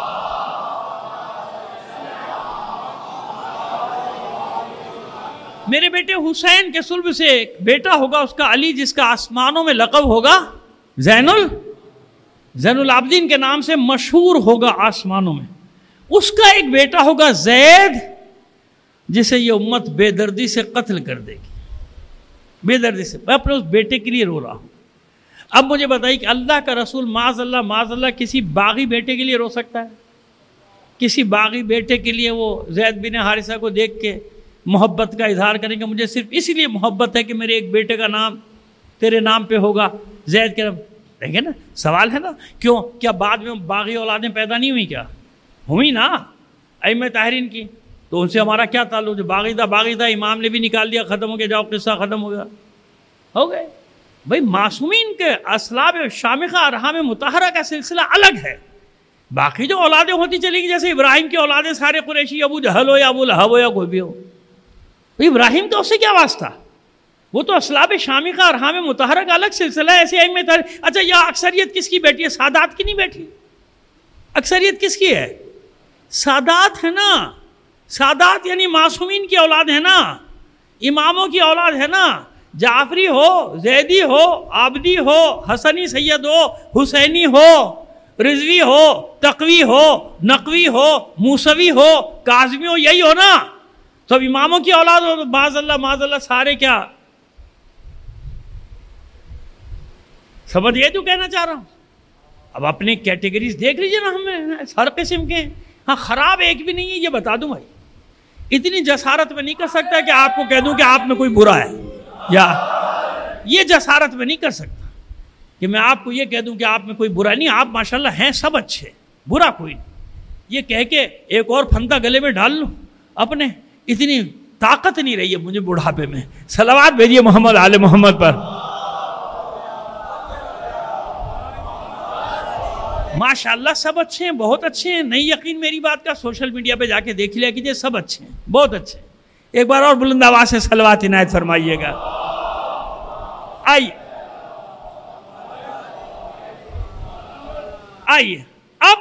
میرے بیٹے حسین کے صلب سے ایک بیٹا ہوگا اس کا علی, جس کا آسمانوں میں لقب ہوگا زین ال زین العابدین کے نام سے مشہور ہوگا آسمانوں میں. اس کا ایک بیٹا ہوگا زید, جسے یہ امت بے دردی سے قتل کر دے گی. بے دردی سے. میں اپنے اس بیٹے کے لیے رو رہا ہوں. اب مجھے بتائیے کہ اللہ کا رسول معاذ اللہ معاذ اللہ کسی باغی بیٹے کے لیے رو سکتا ہے؟ کسی باغی بیٹے کے لیے وہ زید بن حارثہ کو دیکھ کے محبت کا اظہار کریں کہ مجھے صرف اس لیے محبت ہے کہ میرے ایک بیٹے کا نام تیرے نام پہ ہوگا, زید کے نام. دیکھیں نا سوال ہے نا, کیوں کیا بعد میں باغی اولادیں پیدا نہیں ہوئی؟ کیا ہوئی نا ائمہ طاہرین کی. تو ان سے ہمارا کیا تعلق؟ جو باغی تھا باغی تھا, امام نے بھی نکال دیا, ختم ہو گیا, جاؤ قصہ ختم ہو گیا, ہو گئے. بھائی معصومین کے اسلاب شامخہ ارحام مطہرہ کا سلسلہ الگ ہے. باقی جو اولادیں ہوتی چلی گئی, جیسے ابراہیم کی اولادیں سارے قریشی, ابو جہل ہو یا ابو لہب ہو یا کوئی بھی ہو, ابراہیم کا اس سے کیا واسطہ؟ وہ تو اسلاب شامخہ ارحام مطہرہ کا الگ سلسلہ ہے. ایسے ائمہ طاہرین. اچھا یہ اکثریت کس کی بیٹی ہے؟ سادات کی نہیں بیٹی. اکثریت کس کی ہے؟ سادات ہے نا. سادات یعنی معصومین کی اولاد ہے نا, اماموں کی اولاد ہے نا. جعفری ہو, زیدی ہو, عابدی ہو, حسنی سید ہو, حسینی ہو, رضوی ہو, تقوی ہو, نقوی ہو, موسوی ہو, کاظمی ہو, یہی ہو نا. سب اماموں کی اولاد ہو تو معاذ اللہ معاذ اللہ سارے کیا؟ سمجھ یہ تو کہنا چاہ رہا ہوں. اب اپنے کیٹیگریز دیکھ لیجیے نا, ہمیں ہر قسم کے. ہاں خراب ایک بھی نہیں ہے, یہ بتا دوں بھائی. اتنی جسارت میں نہیں کر سکتا کہ آپ کو کہہ دوں کہ آپ میں کوئی برا ہے, یا یہ جسارت میں نہیں کر سکتا کہ میں آپ کو یہ کہہ دوں کہ آپ میں کوئی برا نہیں. آپ ماشاءاللہ ہیں سب اچھے, برا کوئی نہیں. یہ کہہ کے ایک اور پھندا گلے میں ڈال لوں اپنے, اتنی طاقت نہیں رہی ہے مجھے بڑھاپے میں. صلوات بھیجیے محمد آل محمد پر. ماشاءاللہ سب اچھے ہیں, بہت اچھے ہیں. نہیں یقین میری بات کا, سوشل میڈیا پہ جا کے دیکھ لیا کیجیے, سب اچھے ہیں, بہت اچھے ہیں. ایک بار اور بلند آواز سے صلوات عنایت فرمائیے گا. آئیے آئیے اب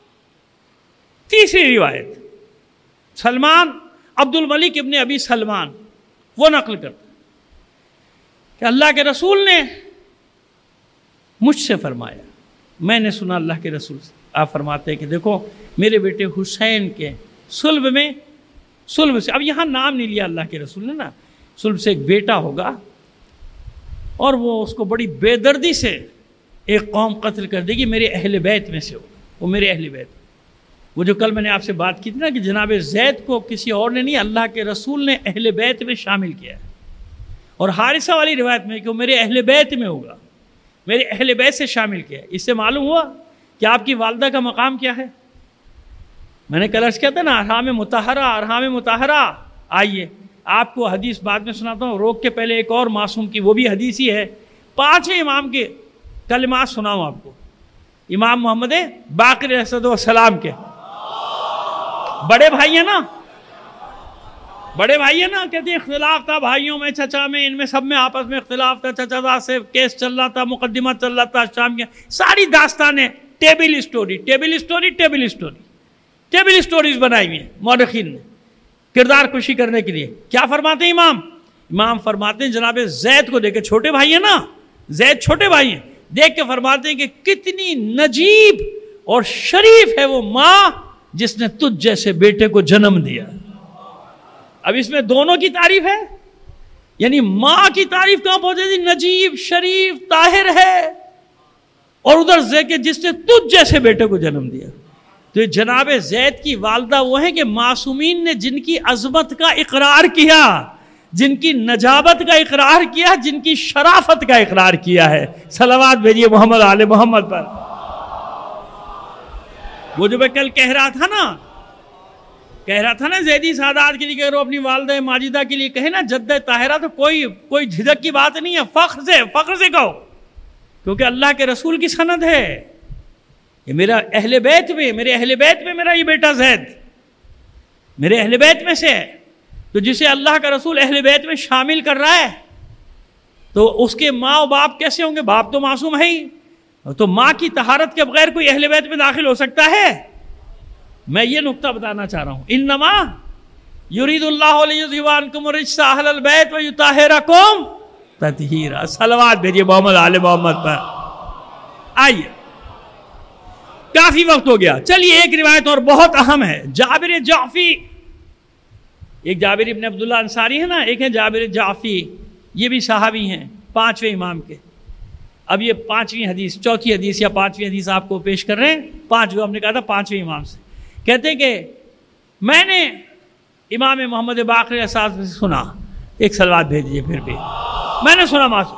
تیسری روایت. سلمان عبد الملک ابن ابی سلمان وہ نقل کرتا کہ اللہ کے رسول نے مجھ سے فرمایا, میں نے سنا اللہ کے رسول سے. آپ فرماتے ہیں کہ دیکھو میرے بیٹے حسین کے صلب میں, صلب سے, اب یہاں نام نہیں لیا اللہ کے رسول نے نا, صلب سے ایک بیٹا ہوگا اور وہ اس کو بڑی بے دردی سے ایک قوم قتل کر دے گی, میرے اہل بیت میں سے ہوگا. وہ میرے اہل بیت, وہ جو کل میں نے آپ سے بات کی تھی نا کہ جناب زید کو کسی اور نے نہیں, اللہ کے رسول نے اہل بیت میں شامل کیا ہے. اور حارثہ والی روایت میں کہ وہ میرے اہل بیت میں ہوگا, میرے اہل بیت سے شامل کیا ہے. اس سے معلوم ہوا کہ آپ کی والدہ کا مقام کیا ہے. میں نے کل عرض کیا تھا نا ارحام مطہرہ, ارحام مطہرہ. آئیے آپ کو حدیث بعد میں سناتا ہوں, روک کے پہلے ایک اور معصوم کی, وہ بھی حدیث ہی ہے. پانچیں امام کے کلمات سناؤں آپ کو, امام محمد باقر علیہ السلام کے. بڑے بھائی ہیں نا, بڑے بھائی ہیں نا, کہتے ہیں اختلاف تھا بھائیوں میں, چچا میں, ان میں سب میں آپس میں اختلاف تھا. چچا سے کیس چل رہا تھا, مقدمہ چل رہا تھا شام کے. ساری داستانیں table story table story table story table stories بنائی ہوئی ہیں مورخین نے. کردار کشی کرنے کے لیے. کیا فرماتے ہیں امام؟ امام فرماتے ہیں جناب زید کو دیکھ کے، چھوٹے بھائی ہیں نا، زید چھوٹے بھائی ہیں، دیکھ کے فرماتے ہیں کہ کتنی نجیب اور شریف ہے وہ ماں جس نے تجھ جیسے بیٹے کو جنم دیا. اب اس میں دونوں کی تعریف ہے، یعنی ماں کی تعریف کہاں پہنچے تھی؟ نجیب، شریف، طاہر ہے، اور ادھر زید کے جس نے تجھ جیسے بیٹے کو جنم دیا. تو یہ جناب زید کی والدہ وہ ہیں کہ معصومین نے جن کی عظمت کا اقرار کیا، جن کی نجابت کا اقرار کیا، جن کی شرافت کا اقرار کیا ہے. صلوات بھیجیے محمد آل محمد پر. وہ جو میں کل کہہ رہا تھا نا کہہ رہا تھا نا زیدی سادات کے لیے کہ اگر وہ اپنی والدہ ماجدہ کے لیے کہے نا جدہ طاہرہ، تو کوئی کوئی جھجک کی بات نہیں ہے، فخر سے فخر سے کہو، کیونکہ اللہ کے رسول کی سند ہے. یہ میرا اہل بیت میں میرے اہل بیت میں میرا یہ بیٹا زید میرے اہل بیت میں سے ہے. تو جسے اللہ کا رسول اہل بیت میں شامل کر رہا ہے تو اس کے ماں و باپ کیسے ہوں گے؟ باپ تو معصوم ہے ہی، تو ماں کی طہارت کے بغیر کوئی اہل بیت میں داخل ہو سکتا ہے؟ میں یہ نقطہ بتانا چاہ رہا ہوں. انما یرید اللہ لیذھب عنکم الرجس اہل البیت ویطہرکم تطہیرا. صلوات بھیجیے محمد آل محمد پر. آئیے، کافی وقت ہو گیا، چلیے ایک روایت اور بہت اہم ہے. جابر جعفی، ایک جابر ابن عبداللہ انصاری ہے نا، ایک ہے جابر جعفی، یہ بھی صحابی ہیں پانچویں امام کے. اب یہ پانچویں حدیث، چوتھی حدیث یا پانچویں حدیث آپ کو پیش کر رہے ہیں. پانچ ہم نے کہا تھا پانچویں امام سے. کہتے ہیں کہ میں نے امام محمد باقر اساس سے سنا، ایک صلوات بھیج دیجیے پھر بھی. میں نے سنا معصوم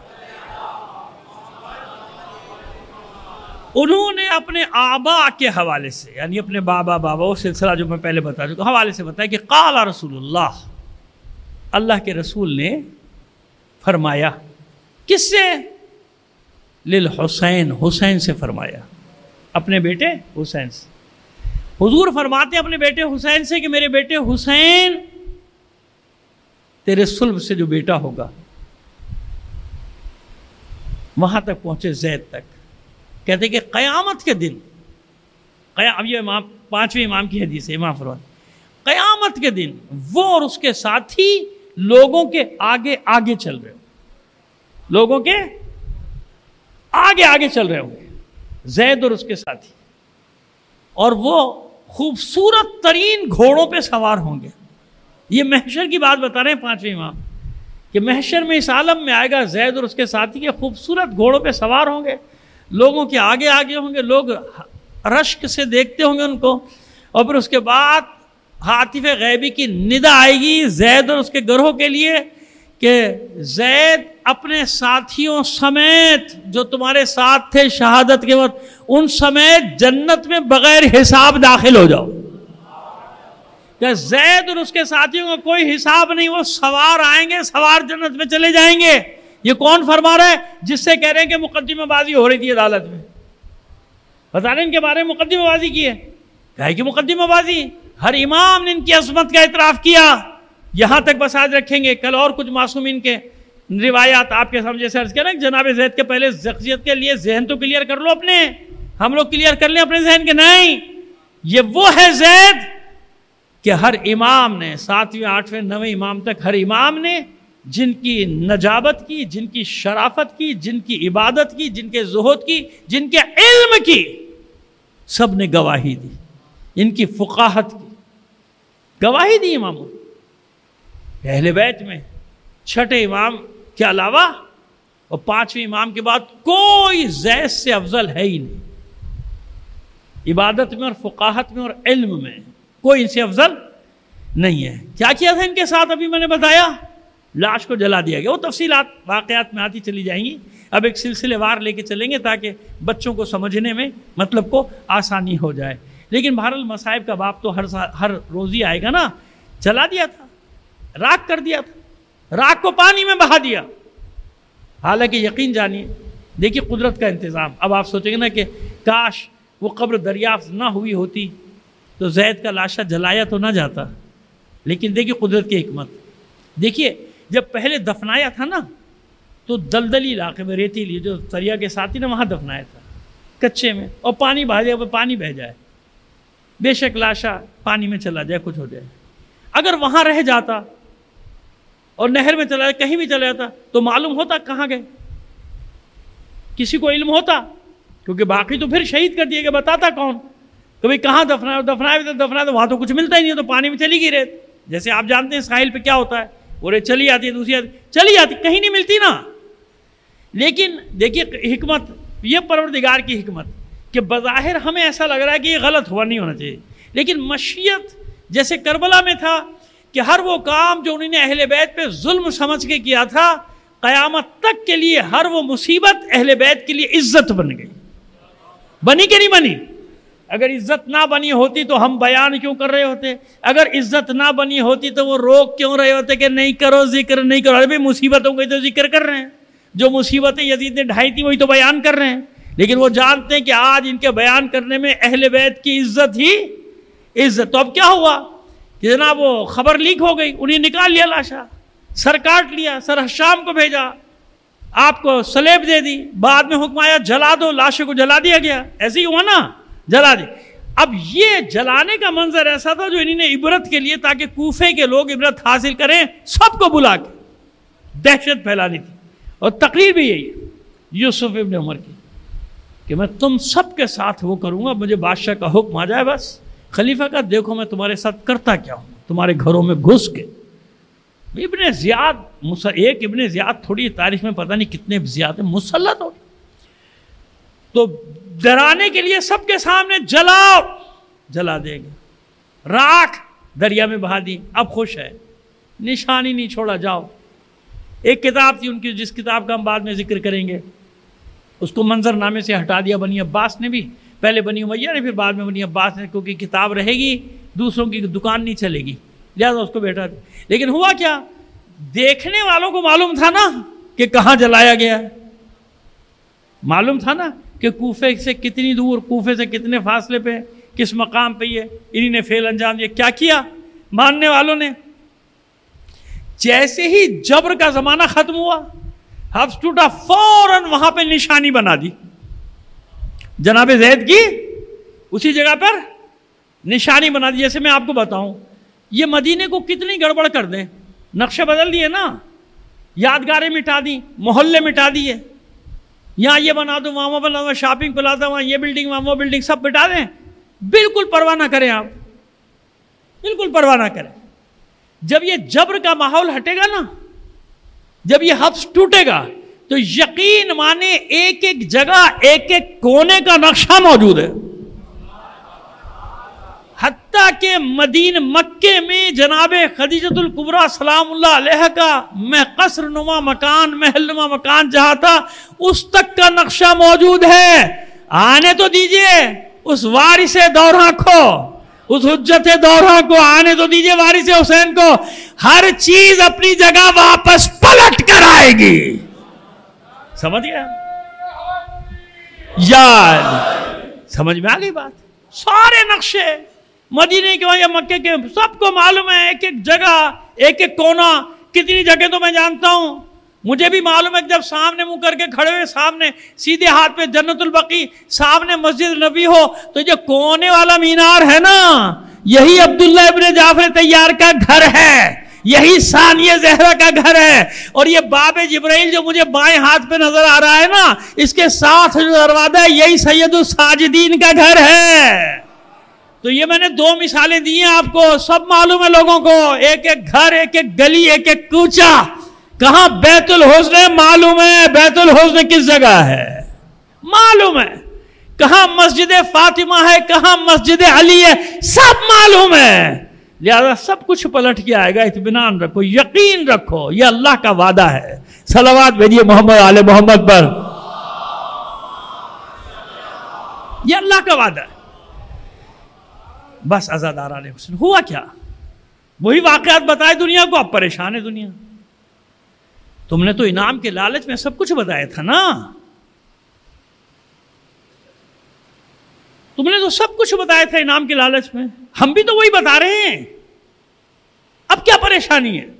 انہوں نے اپنے آبا کے حوالے سے، یعنی اپنے بابا بابا، وہ سلسلہ جو میں پہلے بتا چکا حوالے سے بتایا کہ قال رسول اللہ، اللہ کے رسول نے فرمایا. کس سے؟ للحسین، حسین سے فرمایا، اپنے بیٹے حسین سے. حضور فرماتے ہیں اپنے بیٹے حسین سے کہ میرے بیٹے حسین، تیرے صلب سے جو بیٹا ہوگا، وہاں تک پہنچے زید تک. کہتے ہیں کہ قیامت کے دن، اب یہ امام پانچویں امام کی حدیث ہے، امام فرمان قیامت کے دن وہ اور اس کے ساتھی لوگوں کے آگے آگے چل رہے ہوں لوگوں کے آگے آگے چل رہے ہوں گے، زید اور اس کے ساتھی، اور وہ خوبصورت ترین گھوڑوں پہ سوار ہوں گے. یہ محشر کی بات بتا رہے ہیں پانچویں امام کہ محشر میں اس عالم میں آئے گا زید اور اس کے ساتھی کے خوبصورت گھوڑوں پہ سوار ہوں گے، لوگوں کے آگے آگے ہوں گے، لوگ رشک سے دیکھتے ہوں گے ان کو. اور پھر اس کے بعد ہاتف غیبی کی ندا آئے گی زید اور اس کے گروہ کے لیے کہ زید اپنے ساتھیوں سمیت جو تمہارے ساتھ تھے شہادت کے وقت، ان سمیت جنت میں بغیر حساب داخل ہو جاؤ. کہ زید اور اس کے ساتھیوں کا کوئی حساب نہیں، وہ سوار آئیں گے، سوار جنت میں چلے جائیں گے. یہ کون فرما رہا ہے؟ جس سے کہہ رہے ہیں کہ مقدمہ بازی ہو رہی تھی عدالت میں. بتا رہے ہیں ان کے بارے میں مقدمہ بازی کی ہے. کہا کہ مقدمہ بازی، ہر امام نے ان کی عظمت کا اعتراف کیا. یہاں تک بس آج رکھیں گے، کل اور کچھ معصومین کے روایات آپ کے سامنے سے عرض کریں. جناب زید کے پہلے شخصیت کے لیے ذہن تو کلیئر کر لو اپنے، ہم لوگ کلیئر کر لیں اپنے ذہن کے. نہیں، یہ وہ ہے زید کہ ہر امام نے، ساتویں آٹھویں نویں امام تک ہر امام نے جن کی نجابت کی، جن کی شرافت کی، جن کی عبادت کی، جن کے زہد کی، جن کے علم کی، سب نے گواہی دی. ان کی فقاہت کی گواہی دی اماموں. اہل بیت میں چھٹے امام کے علاوہ اور پانچویں امام کے بعد کوئی زید سے افضل ہے ہی نہیں. عبادت میں اور فقاہت میں اور علم میں کوئی ان سے افضل نہیں ہے. کیا کیا تھا ان کے ساتھ؟ ابھی میں نے بتایا، لاش کو جلا دیا گیا. وہ تفصیلات واقعات میں آتی چلی جائیں گی. اب ایک سلسلے وار لے کے چلیں گے تاکہ بچوں کو سمجھنے میں مطلب کو آسانی ہو جائے. لیکن بہرحال مصائب کا باپ تو ہر ہر روز ہی آئے گا نا. جلا دیا تھا، راکھ کر دیا تھا، راکھ کو پانی میں بہا دیا. حالانکہ یقین جانیے، دیکھیے قدرت کا انتظام. اب آپ سوچیں گے نا کہ کاش وہ قبر دریافت نہ ہوئی ہوتی تو زید کا لاشا جلایا تو نہ جاتا. لیکن دیکھیے قدرت کی حکمت. دیکھیے جب پہلے دفنایا تھا نا تو دلدلی علاقے میں، ریتیلی جو دریا کے ساتھ ہی نا، وہاں دفنایا تھا کچے میں، اور پانی بہا جائے، پانی بہہ جائے، بے شک لاشا پانی میں چلا جائے، کچھ ہو جائے. اگر وہاں رہ جاتا اور نہر میں چلا کہیں بھی چلا جاتا تو معلوم ہوتا کہاں گئے، کسی کو علم ہوتا، کیونکہ باقی تو پھر شہید کر دیے کہ بتاتا کون، کبھی کہاں دفنا دفنائے تو دفنائے تو وہاں تو کچھ ملتا ہی نہیں، تو پانی میں چلی گئی ریت، جیسے آپ جانتے ہیں ساحل پہ کیا ہوتا ہے، وہ ریت چلی آتی ہے دوسری آتی چلی جاتی، کہیں نہیں ملتی نا۔ لیکن دیکھیے حکمت، یہ پروردگار کی حکمت کہ بظاہر ہمیں ایسا لگ رہا ہے کہ یہ غلط ہوا، نہیں ہونا چاہیے، لیکن مشیت جیسے کربلا میں تھا کہ ہر وہ کام جو انہوں نے اہل بیت پہ ظلم سمجھ کے کیا تھا، قیامت تک کے لیے ہر وہ مصیبت اہل بیت کے لیے عزت بن گئی، بنی کہ نہیں بنی؟ اگر عزت نہ بنی ہوتی تو ہم بیان کیوں کر رہے ہوتے؟ اگر عزت نہ بنی ہوتی تو وہ روک کیوں رہے ہوتے کہ نہیں کرو ذکر نہیں کرو؟ ارے بھائی مصیبتوں کو تو ذکر کر رہے ہیں، جو مصیبتیں یزید نے ڈھائی تھی وہی تو بیان کر رہے ہیں، لیکن وہ جانتے ہیں کہ آج ان کے بیان کرنے میں اہل بیت کی عزت ہی عزت۔ تو اب کیا ہوا کہ جناب وہ خبر لیک ہو گئی، انہیں نکال لیا لاشا، سر کاٹ لیا، سر شام کو بھیجا، آپ کو سلیب دے دی، بعد میں حکم آیا جلا دو، لاشوں کو جلا دیا گیا، ایسے ہی ہوا نا، جلا دی۔ اب یہ جلانے کا منظر ایسا تھا جو انہوں نے عبرت کے لیے تاکہ کوفے کے لوگ عبرت حاصل کریں، سب کو بلا کے دہشت پھیلانی تھی، اور تقریر بھی یہی ہے یوسف ابن عمر کی کہ میں تم سب کے ساتھ وہ کروں گا، مجھے بادشاہ کا حکم آ جائے بس، خلیفہ کا دیکھو میں تمہارے ساتھ کرتا کیا ہوں، تمہارے گھروں میں گھس کے۔ ابن زیاد، ایک ابن زیاد تھوڑی تاریخ میں پتہ نہیں کتنے زیاد ہیں، مسلط ہو، تو ڈرانے کے لیے سب کے سامنے جلاؤ، جلا دے گا، راکھ دریا میں بہا دی، اب خوش ہے، نشانی نہیں چھوڑا، جاؤ۔ ایک کتاب تھی ان کی جس کتاب کا ہم بعد میں ذکر کریں گے، اس کو منظر نامے سے ہٹا دیا بنی عباس نے بھی، پہلے بنی امیہ نے، پھر بعد میں بنی عباس نے، کیونکہ کتاب رہے گی دوسروں کی دکان نہیں چلے گی، لہٰذا اس کو بیٹھا دیا۔ لیکن ہوا کیا، دیکھنے والوں کو معلوم تھا نا کہ کہاں جلایا گیا ہے، معلوم تھا نا کہ کوفے سے کتنی دور، کوفے سے کتنے فاصلے پہ، کس مقام پہ یہ انہی نے فعل انجام دیا۔ کیا کیا ماننے والوں نے؟ جیسے ہی جبر کا زمانہ ختم ہوا، حبس ٹوٹا، فوراً وہاں پہ نشانی بنا دی جناب زید کی، اسی جگہ پر نشانی بنا دی۔ جیسے میں آپ کو بتاؤں، یہ مدینے کو کتنی گڑبڑ کر دیں، نقشے بدل دیے نا، یادگاریں مٹا دی، محلے مٹا دیے، یہاں یہ بنا دو، وہاں وہ بنا دو، شاپنگ پلازا، وہاں یہ بلڈنگ، وہاں وہ بلڈنگ، سب مٹا دیں، بالکل پرواہ نہ کریں آپ، بالکل پرواہ نہ کریں۔ جب یہ جبر کا ماحول ہٹے گا نا، جب یہ حبس ٹوٹے گا، تو یقین مانے ایک ایک جگہ ایک ایک کونے کا نقشہ موجود ہے، حتیٰ کہ مدینہ مکے میں جناب خدیجۃ الکبریٰ سلام اللہ علیہ کا میں قصر نما مکان، محل نما مکان جہاں تھا، اس تک کا نقشہ موجود ہے۔ آنے تو دیجئے اس وارث دورہ کو، اس حجت دورہ کو آنے تو دیجئے، وارث حسین کو، ہر چیز اپنی جگہ واپس پلٹ کر آئے گی، سمجھ گیا؟ یاد سمجھ میں آ گئی بات؟ سارے نقشے مدینے کے یا مکے کے سب کو معلوم ہے، ایک ایک جگہ ایک ایک کونا، کتنی جگہ تو میں جانتا ہوں، مجھے بھی معلوم ہے کہ جب سامنے منہ کر کے کھڑے ہوئے، سامنے سیدھے ہاتھ پہ جنت البقیع، سامنے مسجد نبی ہو، تو جو کونے والا مینار ہے نا، یہی عبداللہ ابن جعفر طیار کا گھر ہے، یہی ثانیہ زہرا کا گھر ہے، اور یہ باب جبرائیل جو مجھے بائیں ہاتھ پہ نظر آ رہا ہے نا، اس کے ساتھ جو دروازہ ہے یہی سید الساجدین کا گھر ہے۔ تو یہ میں نے دو مثالیں دی ہیں آپ کو، سب معلوم ہے لوگوں کو، ایک ایک گھر، ایک ایک گلی، ایک ایک کوچہ، کہاں بیت الحسن معلوم ہے، بیت الحسن کس جگہ ہے معلوم ہے، کہاں مسجد فاطمہ ہے، کہاں مسجد علی ہے، سب معلوم ہے، لہذا سب کچھ پلٹ کے آئے گا، اطمینان رکھو، یقین رکھو، یہ اللہ کا وعدہ ہے۔ صلوات بھیجیے محمد آل محمد پر، یہ اللہ کا وعدہ ہے۔ بس عزاداران حسن، ہوا کیا؟ وہی واقعات بتائے دنیا کو، اب پریشان ہے دنیا۔ تم نے تو انعام کے لالچ میں سب کچھ بتایا تھا نا، تم نے تو سب کچھ بتایا تھا انعام کے لالچ میں، ہم بھی تو وہی بتا رہے ہیں، اب کیا پریشانی ہے؟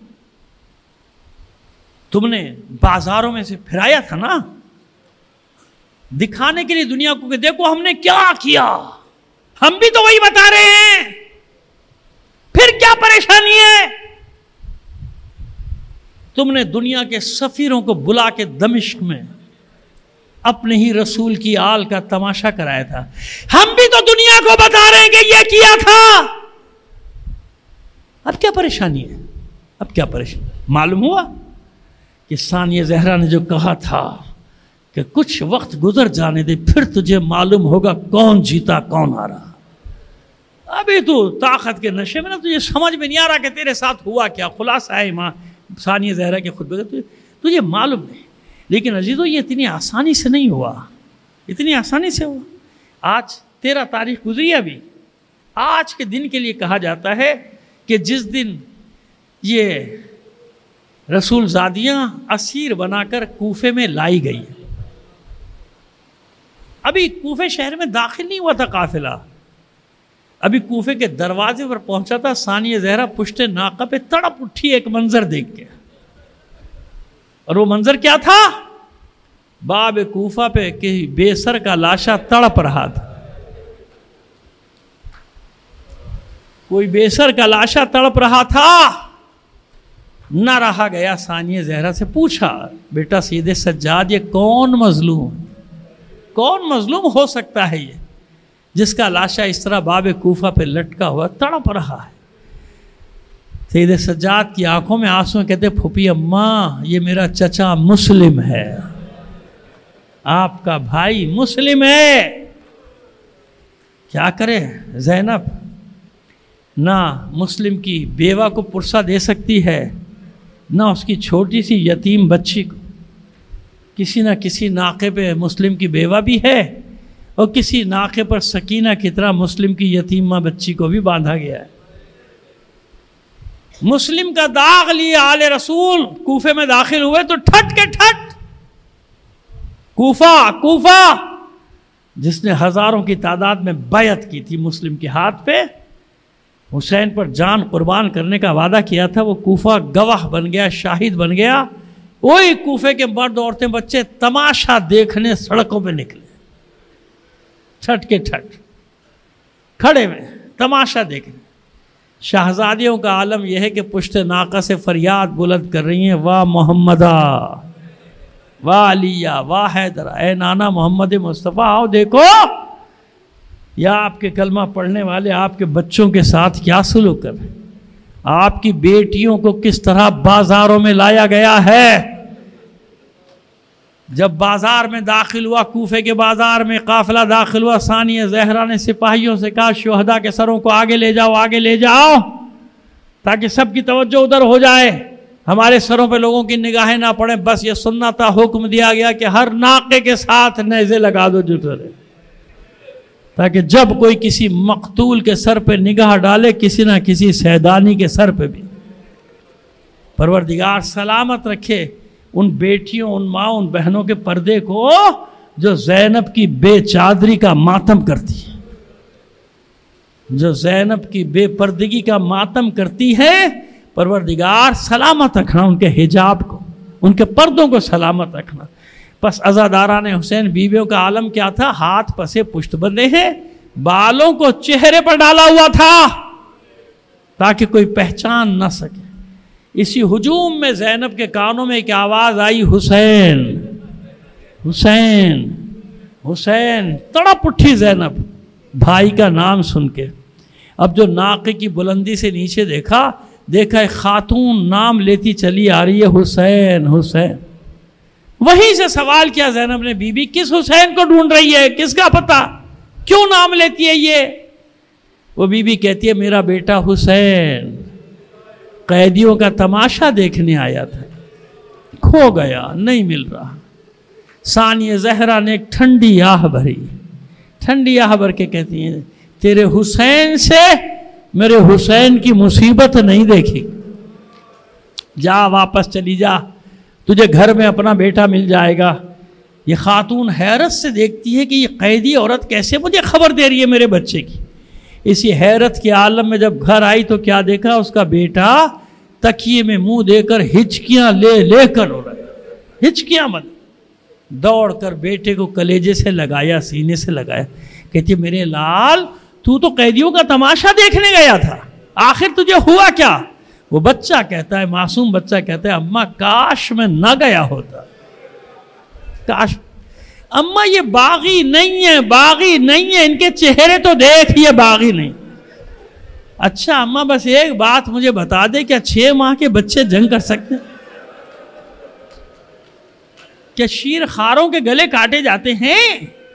تم نے بازاروں میں سے پھرایا تھا نا، دکھانے کے لیے دنیا کو کہ دیکھو ہم نے کیا کیا، ہم بھی تو وہی بتا رہے ہیں، پھر کیا پریشانی ہے؟ تم نے دنیا کے سفیروں کو بلا کے دمشق میں اپنے ہی رسول کی آل کا تماشا کرایا تھا. ہم بھی تو دنیا کو بتا رہے ہیں کہ یہ کیا تھا. اب کیا پریشانی ہے؟ اب کیا پریشانی؟ معلوم ہوا کہ ثانیہ زہرا نے جو کہا تھا کہ کچھ وقت گزر جانے دے پھر تجھے معلوم ہوگا کون جیتا کون ہارا. ابھی تو طاقت کے نشے میں نا تجھے سمجھ میں نہیں آ رہا کہ تیرے ساتھ ہوا کیا. خلاصہ ہے ماں ثانیہ زہرا کے خطبے تجھے, تجھے معلوم نہیں. لیکن عزیزو یہ اتنی آسانی سے نہیں ہوا, اتنی آسانی سے ہوا. آج تیرہ تاریخ گزری ابھی. آج کے دن کے لیے کہا جاتا ہے کہ جس دن یہ رسول زادیاں اسیر بنا کر کوفے میں لائی گئی. ابھی کوفے شہر میں داخل نہیں ہوا تھا قافلہ, ابھی کوفے کے دروازے پر پہنچا تھا. ثانیہ زہرا پشت ناقہ پہ تڑپ اٹھی ایک منظر دیکھ کے, اور وہ منظر کیا تھا؟ باب کوفہ پہ کہ بے سر کا لاشا تڑپ رہا تھا. کوئی بے سر کا لاشا تڑپ رہا تھا. نہ رہا گیا, ثانیہ زہرا سے پوچھا, بیٹا سید سجاد یہ کون مظلوم کون مظلوم ہو سکتا ہے یہ جس کا لاشا اس طرح باب کوفہ پہ لٹکا ہوا تڑپ رہا ہے؟ سید سجاد کی آنکھوں میں آنسو, کہتے پھوپھی اماں یہ میرا چچا مسلم ہے, آپ کا بھائی مسلم ہے. کیا کرے زینب, نہ مسلم کی بیوہ کو پرسہ دے سکتی ہے, نہ اس کی چھوٹی سی یتیم بچی کو. کسی نہ کسی ناقے پہ مسلم کی بیوہ بھی ہے, اور کسی ناقے پر سکینہ کی طرح مسلم کی یتیمہ بچی کو بھی باندھا گیا ہے. مسلم کا داغ لیے آل رسول کوفے میں داخل ہوئے تو ٹھٹ کے ٹھٹ کوفہ کوفہ جس نے ہزاروں کی تعداد میں بیعت کی تھی مسلم کے ہاتھ پہ, حسین پر جان قربان کرنے کا وعدہ کیا تھا, وہ کوفہ گواہ بن گیا, شاہد بن گیا. وہی کوفے کے مرد عورتیں بچے تماشا دیکھنے سڑکوں پہ نکلے, ٹھٹ کے ٹھٹ کھڑے میں تماشا دیکھنے. شہزادیوں کا عالم یہ ہے کہ پشت ناقہ سے فریاد بلند کر رہی ہیں, واہ محمدہ, واہ علیہ, واہ حیدرہ, اے نانا محمد مصطفیٰ آؤ دیکھو یا آپ کے کلمہ پڑھنے والے آپ کے بچوں کے ساتھ کیا سلوک کر رہے ہیں, آپ کی بیٹیوں کو کس طرح بازاروں میں لایا گیا ہے. جب بازار میں داخل ہوا, کوفے کے بازار میں قافلہ داخل ہوا, ثانیہ زہرا نے سپاہیوں سے کہا شہداء کے سروں کو آگے لے جاؤ آگے لے جاؤ تاکہ سب کی توجہ ادھر ہو جائے, ہمارے سروں پہ لوگوں کی نگاہیں نہ پڑیں. بس یہ سننا تھا, حکم دیا گیا کہ ہر ناقے کے ساتھ نیزے لگا دو جو کرے, تاکہ جب کوئی کسی مقتول کے سر پہ نگاہ ڈالے کسی نہ کسی سیدانی کے سر پہ بھی. پروردگار سلامت رکھے ان بیٹیوں, ان ماں, ان بہنوں کے پردے کو جو زینب کی بے چادری کا ماتم کرتی ہے, جو زینب کی بے پردگی کا ماتم کرتی ہے. پروردگار سلامت رکھنا ان کے حجاب کو, ان کے پردوں کو سلامت رکھنا. پس عزاداران حسین بیویوں کا عالم کیا تھا؟ ہاتھ پسے پشت بندھے ہیں, بالوں کو چہرے پر ڈالا ہوا تھا تاکہ کوئی پہچان نہ سکے. اسی ہجوم میں زینب کے کانوں میں ایک آواز آئی, حسین حسین حسین. تڑپ اٹھی زینب بھائی کا نام سن کے. اب جو ناقے کی بلندی سے نیچے دیکھا, دیکھا ایک خاتون نام لیتی چلی آ رہی ہے, حسین حسین. وہیں سے سوال کیا زینب نے, بی بی کس حسین کو ڈھونڈ رہی ہے, کس کا پتہ, کیوں نام لیتی ہے یہ؟ وہ بی بی کہتی ہے میرا بیٹا حسین قیدیوں کا تماشا دیکھنے آیا تھا, کھو گیا, نہیں مل رہا. ثانیہ زہرا نے ایک ٹھنڈی آہ بھری, ٹھنڈی آہ بھر کے کہتی ہیں تیرے حسین سے میرے حسین کی مصیبت نہیں دیکھی, جا واپس چلی جا, تجھے گھر میں اپنا بیٹا مل جائے گا. یہ خاتون حیرت سے دیکھتی ہے کہ یہ قیدی عورت کیسے مجھے خبر دے رہی ہے میرے بچے کی. اسی حیرت کے عالم میں جب گھر آئی تو کیا دیکھا, اس کا بیٹا تکیے میں منہ دے کر ہچکیاں لے لے کر ہو رہا ہے, ہچکیاں مت. دوڑ کر بیٹے کو کلیجے سے لگایا, سینے سے لگایا, کہتی میرے لال تو تو قیدیوں کا تماشا دیکھنے گیا تھا, آخر تجھے ہوا کیا؟ وہ بچہ کہتا ہے، معصوم بچہ کہتا ہے اماں کاش میں نہ گیا ہوتا، کاش۔ اماں یہ باغی نہیں ہے، باغی نہیں ہے، ان کے چہرے تو دیکھ یہ باغی نہیں۔ اچھا اماں بس ایک بات مجھے بتا دے، کیا چھ ماہ کے بچے جنگ کر سکتے ہیں؟ کیا شیر خاروں کے گلے کاٹے جاتے ہیں؟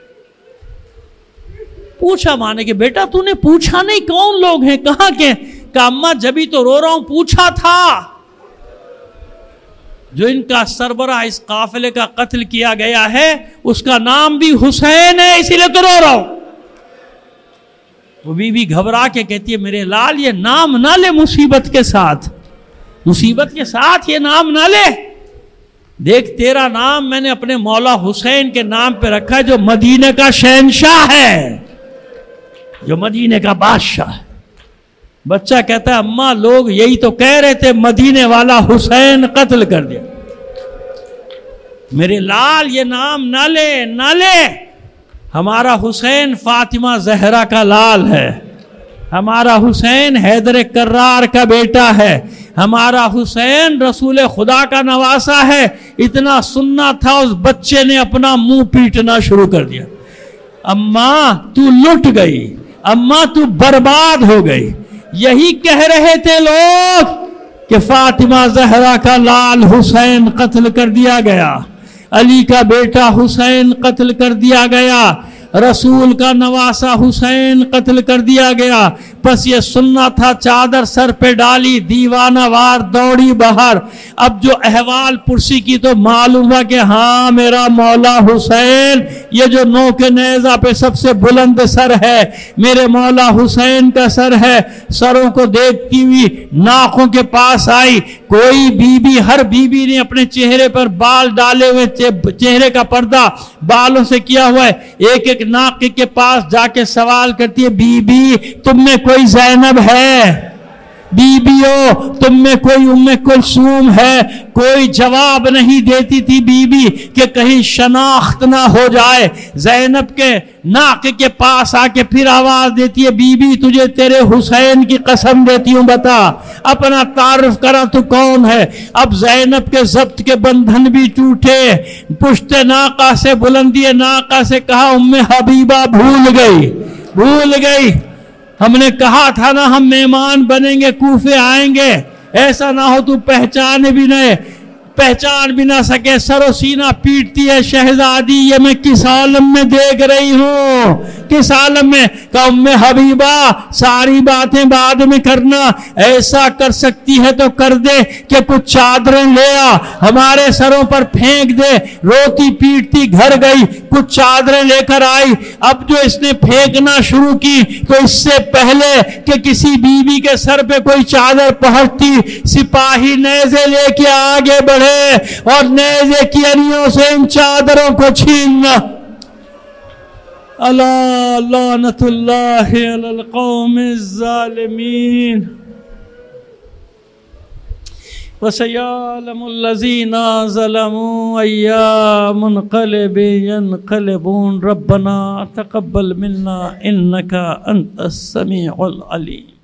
پوچھا ماں نے کہ بیٹا تو نے پوچھا نہیں کون لوگ ہیں، کہاں کے؟ کہ اماں جبھی تو رو رہا ہوں، پوچھا تھا۔ جو ان کا سربراہ اس قافلے کا قتل کیا گیا ہے اس کا نام بھی حسین ہے، اسی لیے تو رو رہا ہوں۔ وہ بی بی گھبرا کے کہتی ہے میرے لال یہ نام نہ لے مصیبت کے ساتھ، مصیبت کے ساتھ یہ نام نہ لے۔ دیکھ تیرا نام میں نے اپنے مولا حسین کے نام پہ رکھا ہے جو مدینے کا شہنشاہ ہے، جو مدینے کا بادشاہ ہے۔ بچہ کہتا ہے اماں لوگ یہی تو کہہ رہے تھے مدینے والا حسین قتل کر دیا۔ میرے لال یہ نام نہ لے نہ لے، ہمارا حسین فاطمہ زہرا کا لال ہے، ہمارا حسین حیدر کرار کا بیٹا ہے، ہمارا حسین رسول خدا کا نواسا ہے۔ اتنا سننا تھا اس بچے نے اپنا منہ پیٹنا شروع کر دیا۔ اماں تو لٹ گئی، اماں تو برباد ہو گئی۔ یہی کہہ رہے تھے لوگ کہ فاطمہ زہرا کا لال حسین قتل کر دیا گیا، علی کا بیٹا حسین قتل کر دیا گیا، رسول کا نواسا حسین قتل کر دیا گیا۔ پس یہ سننا تھا، چادر سر پہ ڈالی، دیوانہ وار دوڑی باہر۔ اب جو احوال پرسی کی تو معلوم ہوا کہ ہاں میرا مولا حسین، یہ جو نو کے نیزہ پہ سب سے بلند سر ہے میرے مولا حسین کا سر ہے۔ سروں کو دیکھتی ہوئی ناخوں کے پاس آئی، کوئی بی بی، ہر بی بی نے اپنے چہرے پر بال ڈالے ہوئے، چہرے کا پردہ بالوں سے کیا ہوا ہے، ایک ایک ناقے کے پاس جا کے سوال کرتی ہے بی بی تم میں کوئی زینب ہے؟ بی بیو تم میں کوئی ام کلثوم ہے؟ کوئی جواب نہیں دیتی تھی بی بی کہ کہیں شناخت نہ ہو جائے۔ زینب کے ناقے کے پاس آ کے پھر آواز دیتی ہے بی بی تجھے تیرے حسین کی قسم دیتی ہوں بتا، اپنا تعارف کرا تو کون ہے۔ اب زینب کے ضبط کے بندھن بھی ٹوٹے، پشت ناقہ سے، بلندی ناقہ سے کہا ام حبیبہ بھول گئی، بھول گئی، ہم نے کہا تھا نا ہم مہمان بنیں گے، کوفے آئیں گے، ایسا نہ ہو تو پہچانے بھی نہ پہچان بھی نہ سکے۔ سر و سینہ پیٹتی ہے شہزادی یہ میں کس عالم میں دیکھ رہی ہوں، کس عالم میں؟ کہ ام حبیبہ ساری باتیں بعد میں کرنا، ایسا کر سکتی ہے تو کر دے کہ کچھ چادریں لے آ ہمارے سروں پر پھینک دے۔ روتی پیٹتی گھر گئی، کچھ چادریں لے کر آئی۔ اب جو اس نے پھینکنا شروع کی تو اس سے پہلے کہ کسی بیوی بی کے سر پہ کوئی چادر پہنچتی، سپاہی نیزے لے کے آگے بڑھے اور نیزے کی انیوں سے ان چادروں کو چھیننا۔ الا لعنت اللہ علی القوم الظالمین وسيعلم الذين ظلموا أي منقلب ينقلبون ربنا تقبل منا إنك أنت السميع العليم